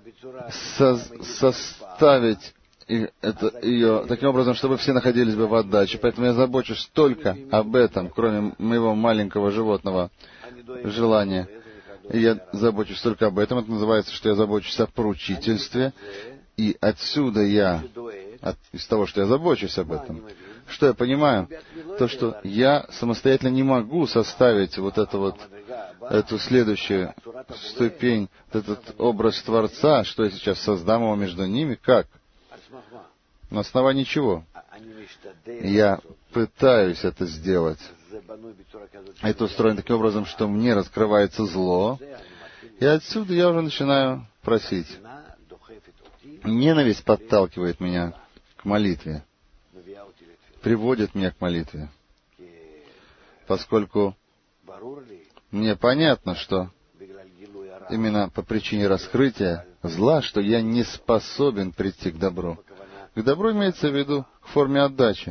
составить ее таким образом, чтобы все находились бы в отдаче. Поэтому я забочусь только об этом, кроме моего маленького животного желания. И я забочусь только об этом. Это называется, что я забочусь о поручительстве. И отсюда из того, что я забочусь об этом, что я понимаю? То, что я самостоятельно не могу составить эту следующую ступень, этот образ Творца, что я сейчас создам его между ними, как? На основании чего? Я пытаюсь это сделать. Это устроено таким образом, что мне раскрывается зло, и отсюда я уже начинаю просить. Ненависть подталкивает меня к молитве, приводит меня к молитве, поскольку мне понятно, что именно по причине раскрытия зла, что я не способен прийти к добру. К добру имеется в виду в форме отдачи.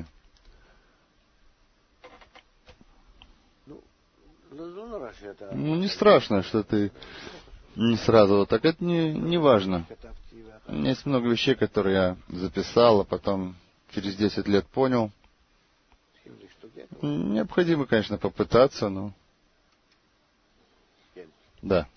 Ну, не страшно, что ты не сразу вот так. Это не важно. У меня есть много вещей, которые я записал, а потом через 10 лет понял. Необходимо, конечно, попытаться, но... Да.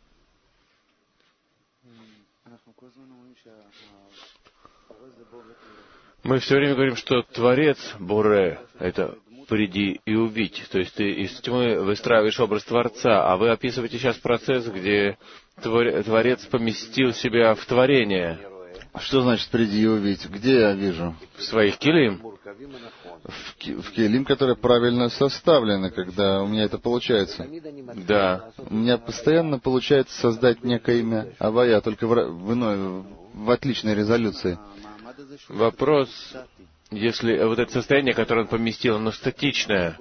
Мы все время говорим, что Творец Боре — это «приди и увидь». То есть ты из тьмы выстраиваешь образ Творца, а вы описываете сейчас процесс, где Творец поместил себя в творение. Что значит «приди и увидь»? Где я вижу? В своих килим. В килим, которые правильно составлены, когда у меня это получается. Да. У меня постоянно получается создать некое имя Авая, только в отличной резолюции. Вопрос, если вот это состояние, которое он поместил, оно статичное,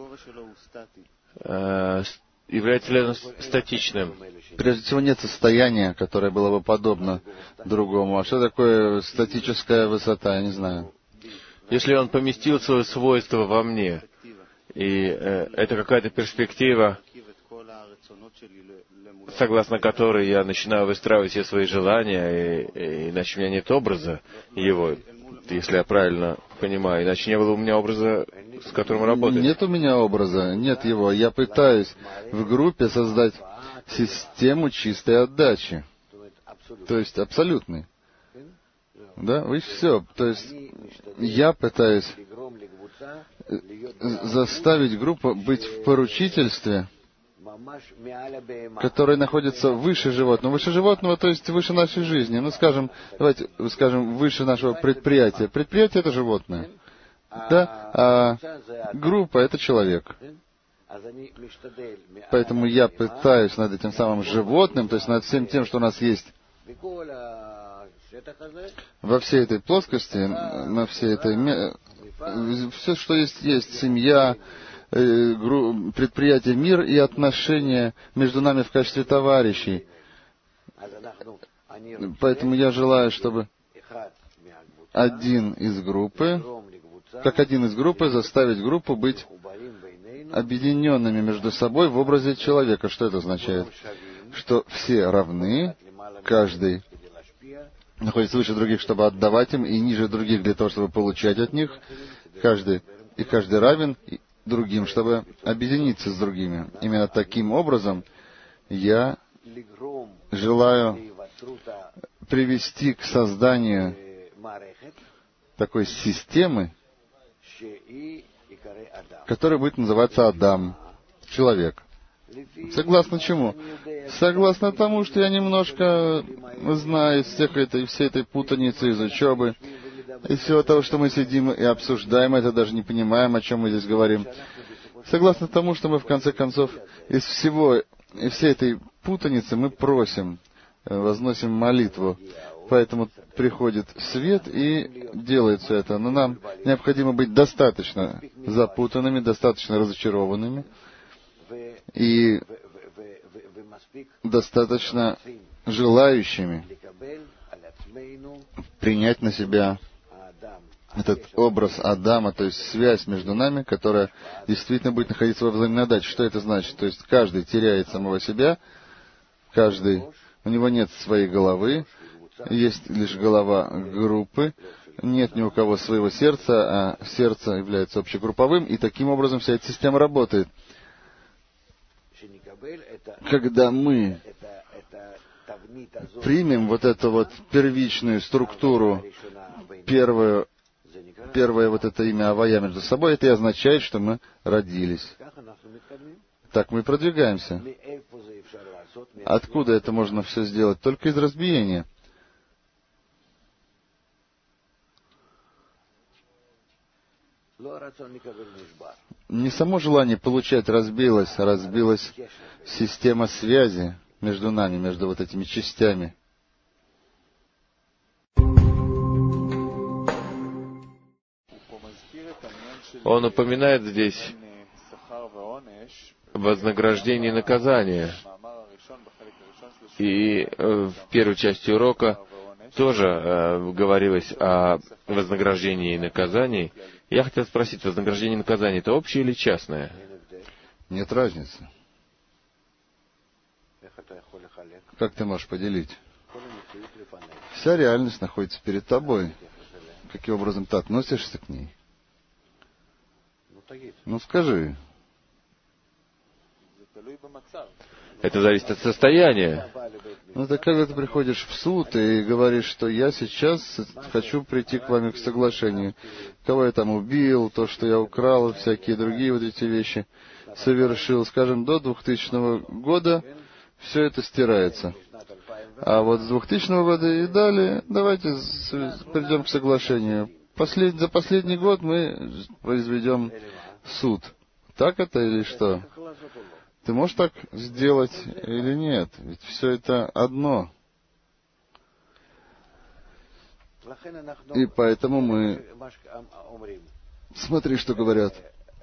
является ли оно статичным? Прежде всего, нет состояния, которое было бы подобно другому. А что такое статическая высота, я не знаю. Если он поместил свое свойство во мне, и это какая-то перспектива, согласно которой я начинаю выстраивать все свои желания, и иначе у меня нет образа его, если я правильно понимаю, иначе не было у меня образа, с которым работать. Нет у меня образа, нет его. Я пытаюсь в группе создать систему чистой отдачи, то есть абсолютной. Да, и все. То есть я пытаюсь заставить группу быть в поручительстве, который находится выше животного. Выше животного, то есть выше нашей жизни. Ну, скажем, давайте скажем, выше нашего предприятия. Предприятие — это животное. Да? А группа — это человек. Поэтому я пытаюсь над этим самым животным, то есть над всем тем, что у нас есть во всей этой плоскости, на всей этой... Все, что есть семья, предприятие, мир и отношения между нами в качестве товарищей. Поэтому я желаю, чтобы один из группы заставить группу быть объединенными между собой в образе человека. Что это означает? Что все равны, каждый находится выше других, чтобы отдавать им, и ниже других для того, чтобы получать от них. Каждый равен другим, чтобы объединиться с другими. Именно таким образом я желаю привести к созданию такой системы, которая будет называться Адам, человек. Согласно чему? Согласно тому, что я немножко знаю всей этой путаницы из учебы, из всего того, что мы сидим и обсуждаем, это даже не понимаем, о чем мы здесь говорим. Согласно тому, что мы, в конце концов, из всей этой путаницы мы просим, возносим молитву. Поэтому приходит свет и делает все это. Но нам необходимо быть достаточно запутанными, достаточно разочарованными и достаточно желающими принять на себя этот образ Адама, то есть связь между нами, которая действительно будет находиться во взаимной отдаче. Что это значит? То есть каждый теряет самого себя, у него нет своей головы, есть лишь голова группы, нет ни у кого своего сердца, а сердце является общегрупповым, и таким образом вся эта система работает. Когда мы примем вот эту вот первичную структуру, первое вот это имя Авая между собой, это и означает, что мы родились. Так мы продвигаемся. Откуда это можно все сделать? Только из разбиения. Не само желание получать разбилось, а разбилась система связи между нами, между вот этими частями. Он упоминает здесь вознаграждение и наказание. И в первой части урока тоже говорилось о вознаграждении и наказании. Я хотел спросить, вознаграждение и наказание — это общее или частное? Нет разницы. Как ты можешь поделить? Вся реальность находится перед тобой. Каким образом ты относишься к ней? Ну скажи. Это зависит от состояния. Ну, так когда ты приходишь в суд и говоришь, что я сейчас хочу прийти к вами к соглашению. Кого я там убил, то, что я украл, всякие другие вот эти вещи совершил. Скажем, до 2000 года все это стирается. А вот с 2000 года и далее давайте придем к соглашению. За последний год мы произведем суд. Так это или что? Ты можешь так сделать или нет? Ведь все это одно. И поэтому мы... Смотри, что говорят.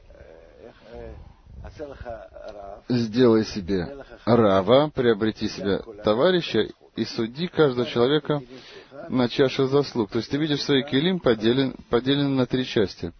Сделай себе рава, приобрети себе товарища и суди каждого человека на чаше заслуг. То есть ты видишь свои килим поделены на 3 части.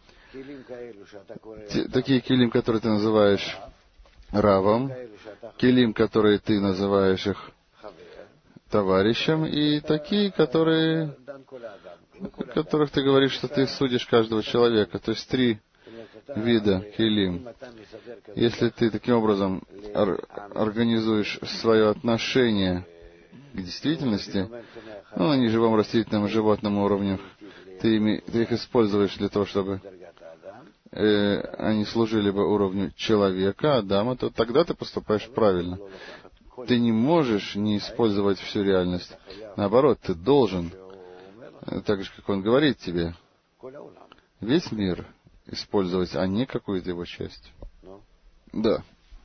Такие килим, которые ты называешь равом, килим, которые ты называешь их товарищем, и такие, которых ты говоришь, что ты судишь каждого человека. То есть 3 вида килим. Если ты таким образом организуешь свое отношение к действительности, на неживом, растительном и животном уровнях, ты их используешь для того, чтобы они служили бы уровню человека, Адама, то тогда ты поступаешь правильно. Ты не можешь не использовать всю реальность. Наоборот, ты должен, так же, как он говорит тебе, весь мир использовать, а не какую-то его часть. Да.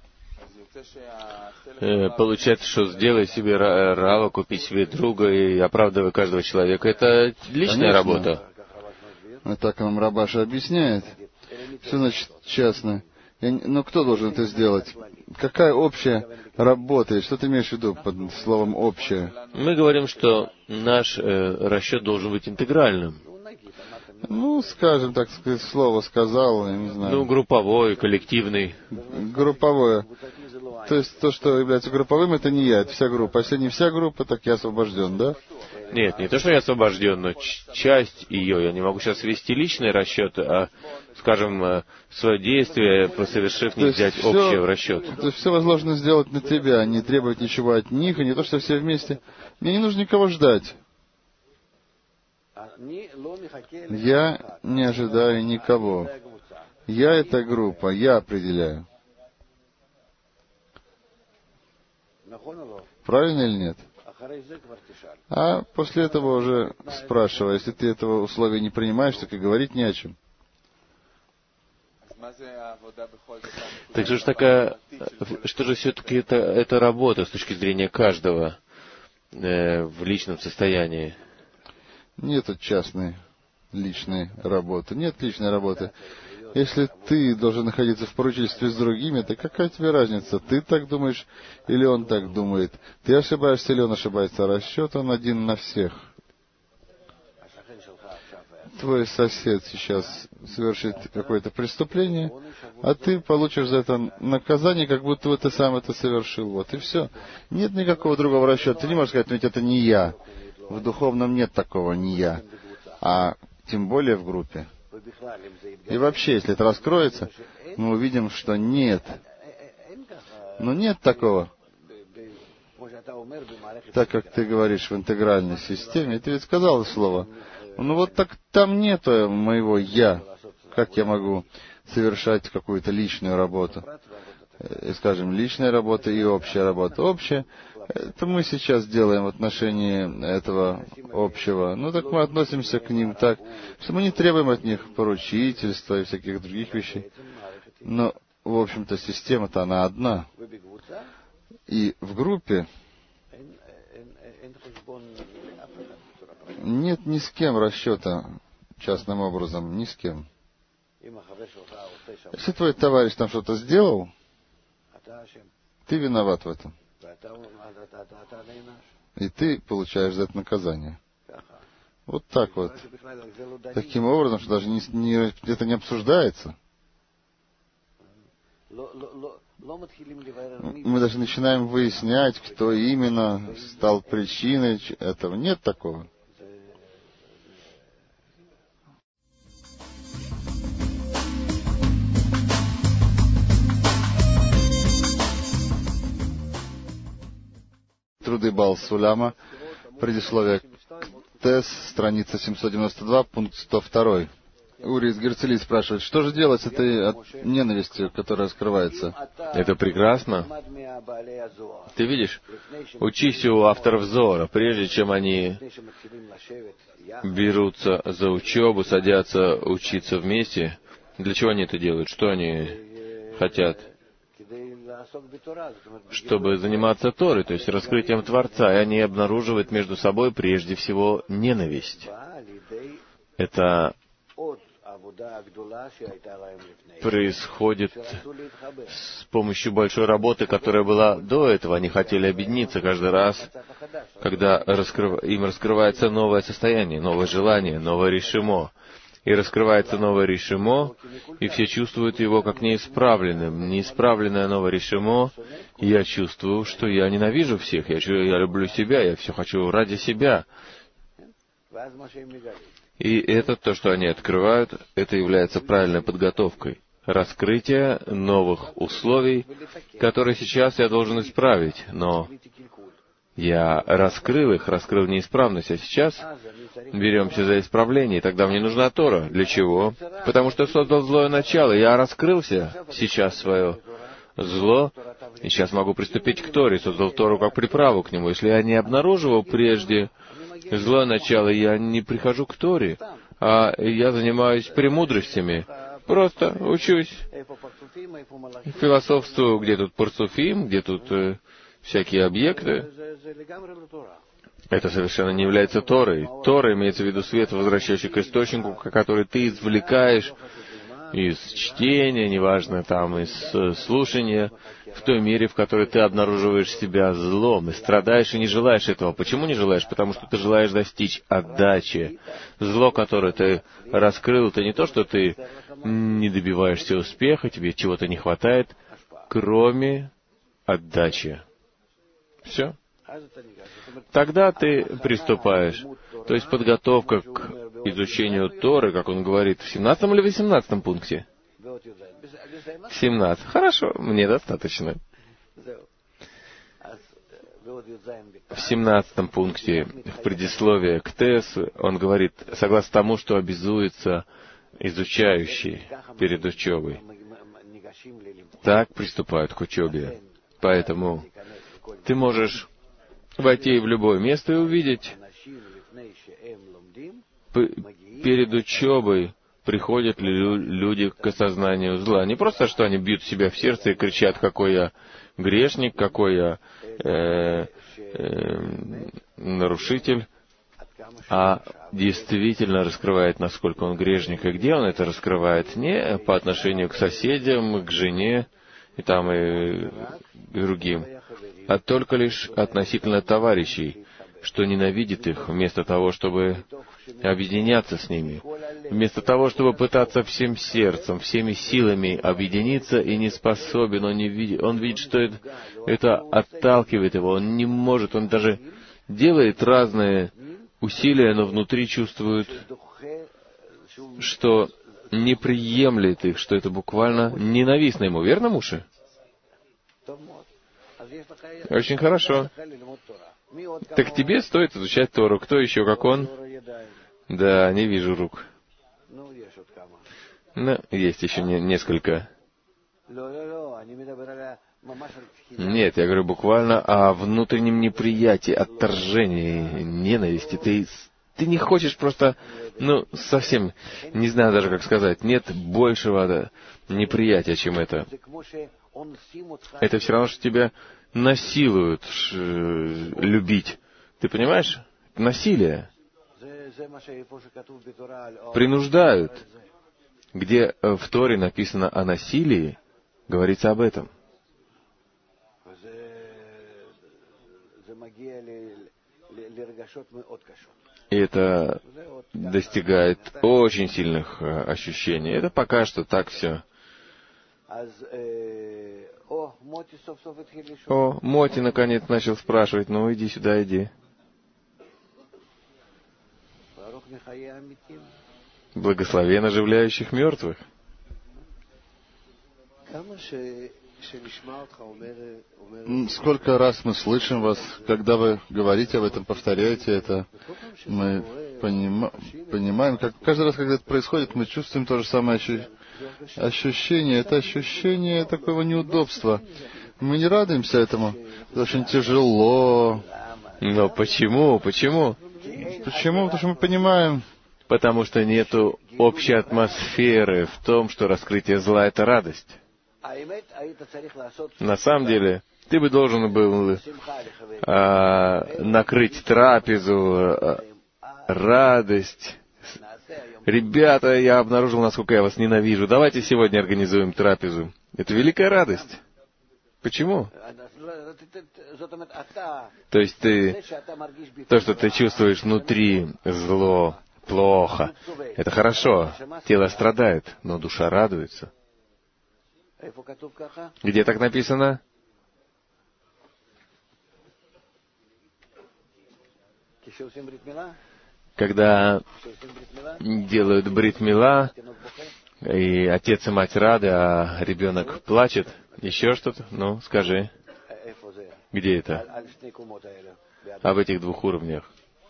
Получается, что сделай себе рава, купи себе друга и оправдывай каждого человека. Это личная работа. Так вам Рабаша объясняет. Все значит частно. Но кто должен это сделать? Какая общая работа? Что ты имеешь в виду под словом «общая»? Мы говорим, что наш расчет должен быть интегральным. Ну, скажем, так сказать, слово сказал, я не знаю. Групповой, коллективный. Групповое. То есть то, что является групповым, это не я, это вся группа. Если не вся группа, так я освобожден, да? Нет, не то, что я освобожден, но часть ее. Я не могу сейчас вести личные расчеты, а, скажем, свое действие, совершив, не взять общее в расчет. То есть все возможно сделать на тебя, не требовать ничего от них, и не то, что все вместе. Мне не нужно никого ждать. Я не ожидаю никого. Я — это группа, я определяю. Правильно или нет? А после этого уже спрашивай, если ты этого условия не принимаешь, так и говорить не о чем. Так что же такая, что же все-таки это работа с точки зрения каждого в личном состоянии? Нет частной личной работы. Нет личной работы. Если ты должен находиться в поручительстве с другими, то какая тебе разница? Ты так думаешь или он так думает? Ты ошибаешься или он ошибается? Расчет он один на всех. Твой сосед сейчас совершит какое-то преступление, а ты получишь за это наказание, как будто бы ты сам это совершил. Вот и все. Нет никакого другого расчета. Ты не можешь сказать, ведь это не я. В духовном нет такого «не я», а тем более в группе. И вообще, если это раскроется, мы увидим, что нет. Но нет такого. Так как ты говоришь в интегральной системе, ты ведь сказал слово. Ну вот так там нету моего «я». Как я могу совершать какую-то личную работу? Скажем, личная работа и общая работа. Общая — это мы сейчас делаем в отношении этого общего. Ну так мы относимся к ним так, что мы не требуем от них поручительства и всяких других вещей. Но, в общем-то, система-то она одна. И в группе нет ни с кем расчета частным образом, ни с кем. Если твой товарищ там что-то сделал, ты виноват в этом. И ты получаешь за это наказание. Вот так вот. Таким образом, что даже это не обсуждается. Мы даже начинаем выяснять, кто именно стал причиной этого. Нет такого. Труды Баал Суляма, предисловие к ТЭС, страница 792, пункт 102. Ури из Герцелии спрашивает, что же делать с этой ненавистью, которая скрывается? Это прекрасно. Ты видишь, учись у авторов Зоара, прежде чем они берутся за учебу, садятся учиться вместе. Для чего они это делают? Что они хотят? Чтобы заниматься Торой, то есть раскрытием Творца, и они обнаруживают между собой прежде всего ненависть. Это происходит с помощью большой работы, которая была до этого. Они хотели объединиться каждый раз, когда им раскрывается новое состояние, новое желание, новое решимо. И раскрывается новое решимо, и все чувствуют его как неисправленным. Неисправленное новое решимо, и я чувствую, что я ненавижу всех, я люблю себя, я все хочу ради себя. И это то, что они открывают, это является правильной подготовкой. Раскрытие новых условий, которые сейчас я должен исправить, но я раскрыл их, раскрыл неисправность, а сейчас беремся за исправление, и тогда мне нужна Тора. Для чего? Потому что создал злое начало, я раскрылся сейчас свое зло, и сейчас могу приступить к Торе, создал Тору как приправу к нему. Если я не обнаруживал прежде злое начало, я не прихожу к Торе, а я занимаюсь премудростями. Просто учусь, философствую, где тут парцуфим, где тут всякие объекты. Это совершенно не является Торой. Тора имеется в виду свет, возвращающий к источнику, который ты извлекаешь из чтения, неважно, там, из слушания, в той мере, в которой ты обнаруживаешь себя злом, и страдаешь, и не желаешь этого. Почему не желаешь? Потому что ты желаешь достичь отдачи. Зло, которое ты раскрыл, это не то, что ты не добиваешься успеха, тебе чего-то не хватает, кроме отдачи. Все. Тогда ты приступаешь. То есть подготовка к изучению Торы, как он говорит, в 17 или 18 пункте? В 17. Хорошо, мне достаточно. В 17 пункте, в предисловии к Тес, он говорит, согласно тому, что обязуется изучающий перед учебой. Так приступают к учебе. Поэтому ты можешь войти в любое место и увидеть, перед учебой приходят ли люди к осознанию зла. Не просто, что они бьют себя в сердце и кричат, какой я грешник, какой я нарушитель, а действительно раскрывает, насколько он грешник, и где он это раскрывает. Не по отношению к соседям, к жене и другим, а только лишь относительно товарищей, что ненавидит их, вместо того, чтобы объединяться с ними, вместо того, чтобы пытаться всем сердцем, всеми силами объединиться, и не способен, он видит, что это отталкивает его, он не может, он даже делает разные усилия, но внутри чувствует, что не приемлет их, что это буквально ненавистно ему. Верно, Муше? Очень хорошо. Так тебе стоит изучать Тору. Кто еще, как он? Да, не вижу рук. Но есть еще несколько. Нет, я говорю буквально о внутреннем неприятии, отторжении, ненависти. Ты не хочешь просто, совсем, не знаю даже, как сказать, нет большего неприятия, чем это. Это все равно, что тебя насилуют любить. Ты понимаешь? Насилие. Принуждают. Где в Торе написано о насилии, говорится об этом. И это достигает очень сильных ощущений. Это пока что так все. О, Моти наконец начал спрашивать, иди сюда, иди. Благословен оживляющих мертвых. Сколько раз мы слышим вас, когда вы говорите об этом, повторяете это, мы понимаем, как каждый раз, когда это происходит, мы чувствуем то же самое ощущение. Это ощущение такого неудобства. Мы не радуемся этому. Это очень тяжело. Но почему? Почему? Потому что мы понимаем. Потому что нету общей атмосферы в том, что раскрытие зла — это радость. На самом деле, ты бы должен был накрыть трапезу, радость. Ребята, я обнаружил, насколько я вас ненавижу. Давайте сегодня организуем трапезу. Это великая радость. Почему? То есть то, что ты чувствуешь внутри зло, плохо, это хорошо. Тело страдает, но душа радуется. Где так написано? Когда делают брит-мила, и отец и мать рады, а ребенок плачет, еще что-то? Скажи. Где это? Об этих двух уровнях.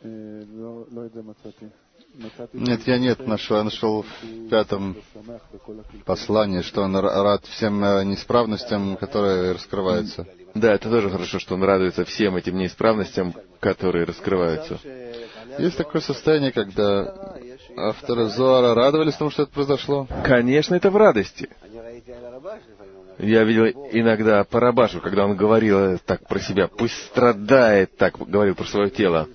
Нет, я нашел. Я нашел в 5 послании, что он рад всем неисправностям, которые раскрываются. Да, это тоже хорошо, что он радуется всем этим неисправностям, которые раскрываются. Есть такое состояние, когда авторы Зоара радовались тому, что это произошло? Конечно, это в радости. Я видел иногда по Рабашу, когда он говорил так про себя, пусть страдает, так говорил про свое тело.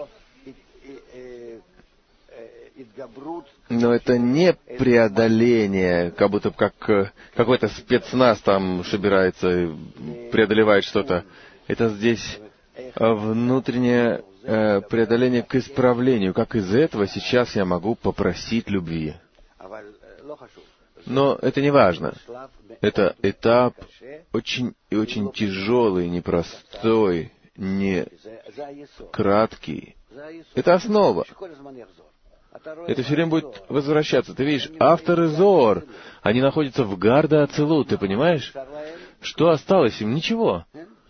Но это не преодоление, как будто как какой-то спецназ там собирается, преодолевает что-то. Это здесь внутреннее преодоление к исправлению. Как из этого сейчас я могу попросить любви. Но это не важно. Это этап очень и очень тяжелый, непростой, не краткий. Это основа. Это все время будет возвращаться. Ты видишь, авторы Зоар, они находятся в Гарда Ацилут, ты понимаешь? Что осталось им? Ничего.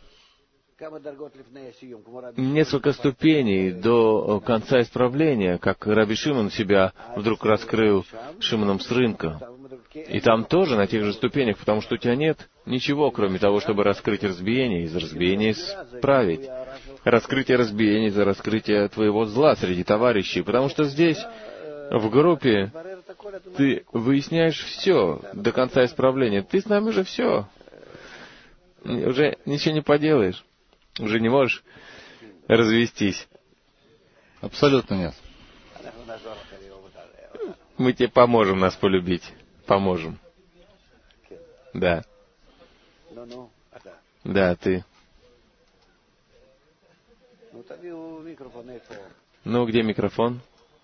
Несколько ступеней до конца исправления, как Раби Шимон себя вдруг раскрыл Шимоном с рынка. И там тоже на тех же ступенях, потому что у тебя нет ничего, кроме того, чтобы раскрыть разбиение, из разбиения исправить. Раскрытие разбиения за раскрытие твоего зла среди товарищей, потому что здесь, в группе, ты выясняешь все до конца исправления. Ты с нами уже все. Уже ничего не поделаешь. Уже не можешь развестись. Абсолютно нет. Мы тебе поможем нас полюбить. Поможем. Да. Да, ты. Ну, где микрофон?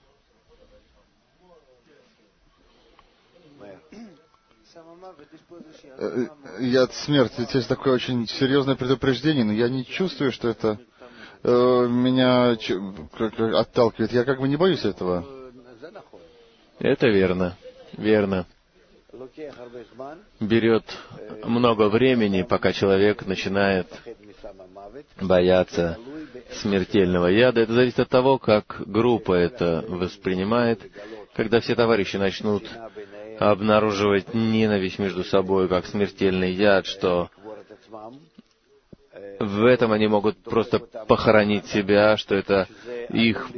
Я от смерти. Здесь такое очень серьезное предупреждение, но я не чувствую, что это меня отталкивает. Я как бы не боюсь этого. Это верно. Верно. Берет много времени, пока человек начинает бояться смертельного яда. Это зависит от того, как группа это воспринимает. Когда все товарищи начнут обнаруживать ненависть между собой, как смертельный яд, что в этом они могут просто похоронить себя, что это их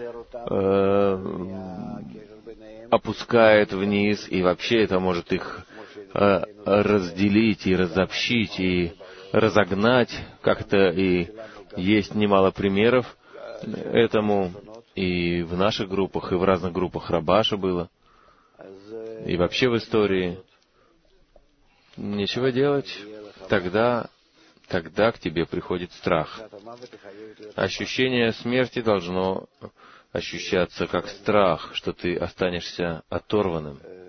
опускает вниз, и вообще это может их разделить и разобщить, и разогнать как-то, и есть немало примеров этому и в наших группах, и в разных группах Рабаша было, и вообще в истории. Нечего делать, тогда к тебе приходит страх. Ощущение смерти должно ощущаться как страх, что ты останешься оторванным.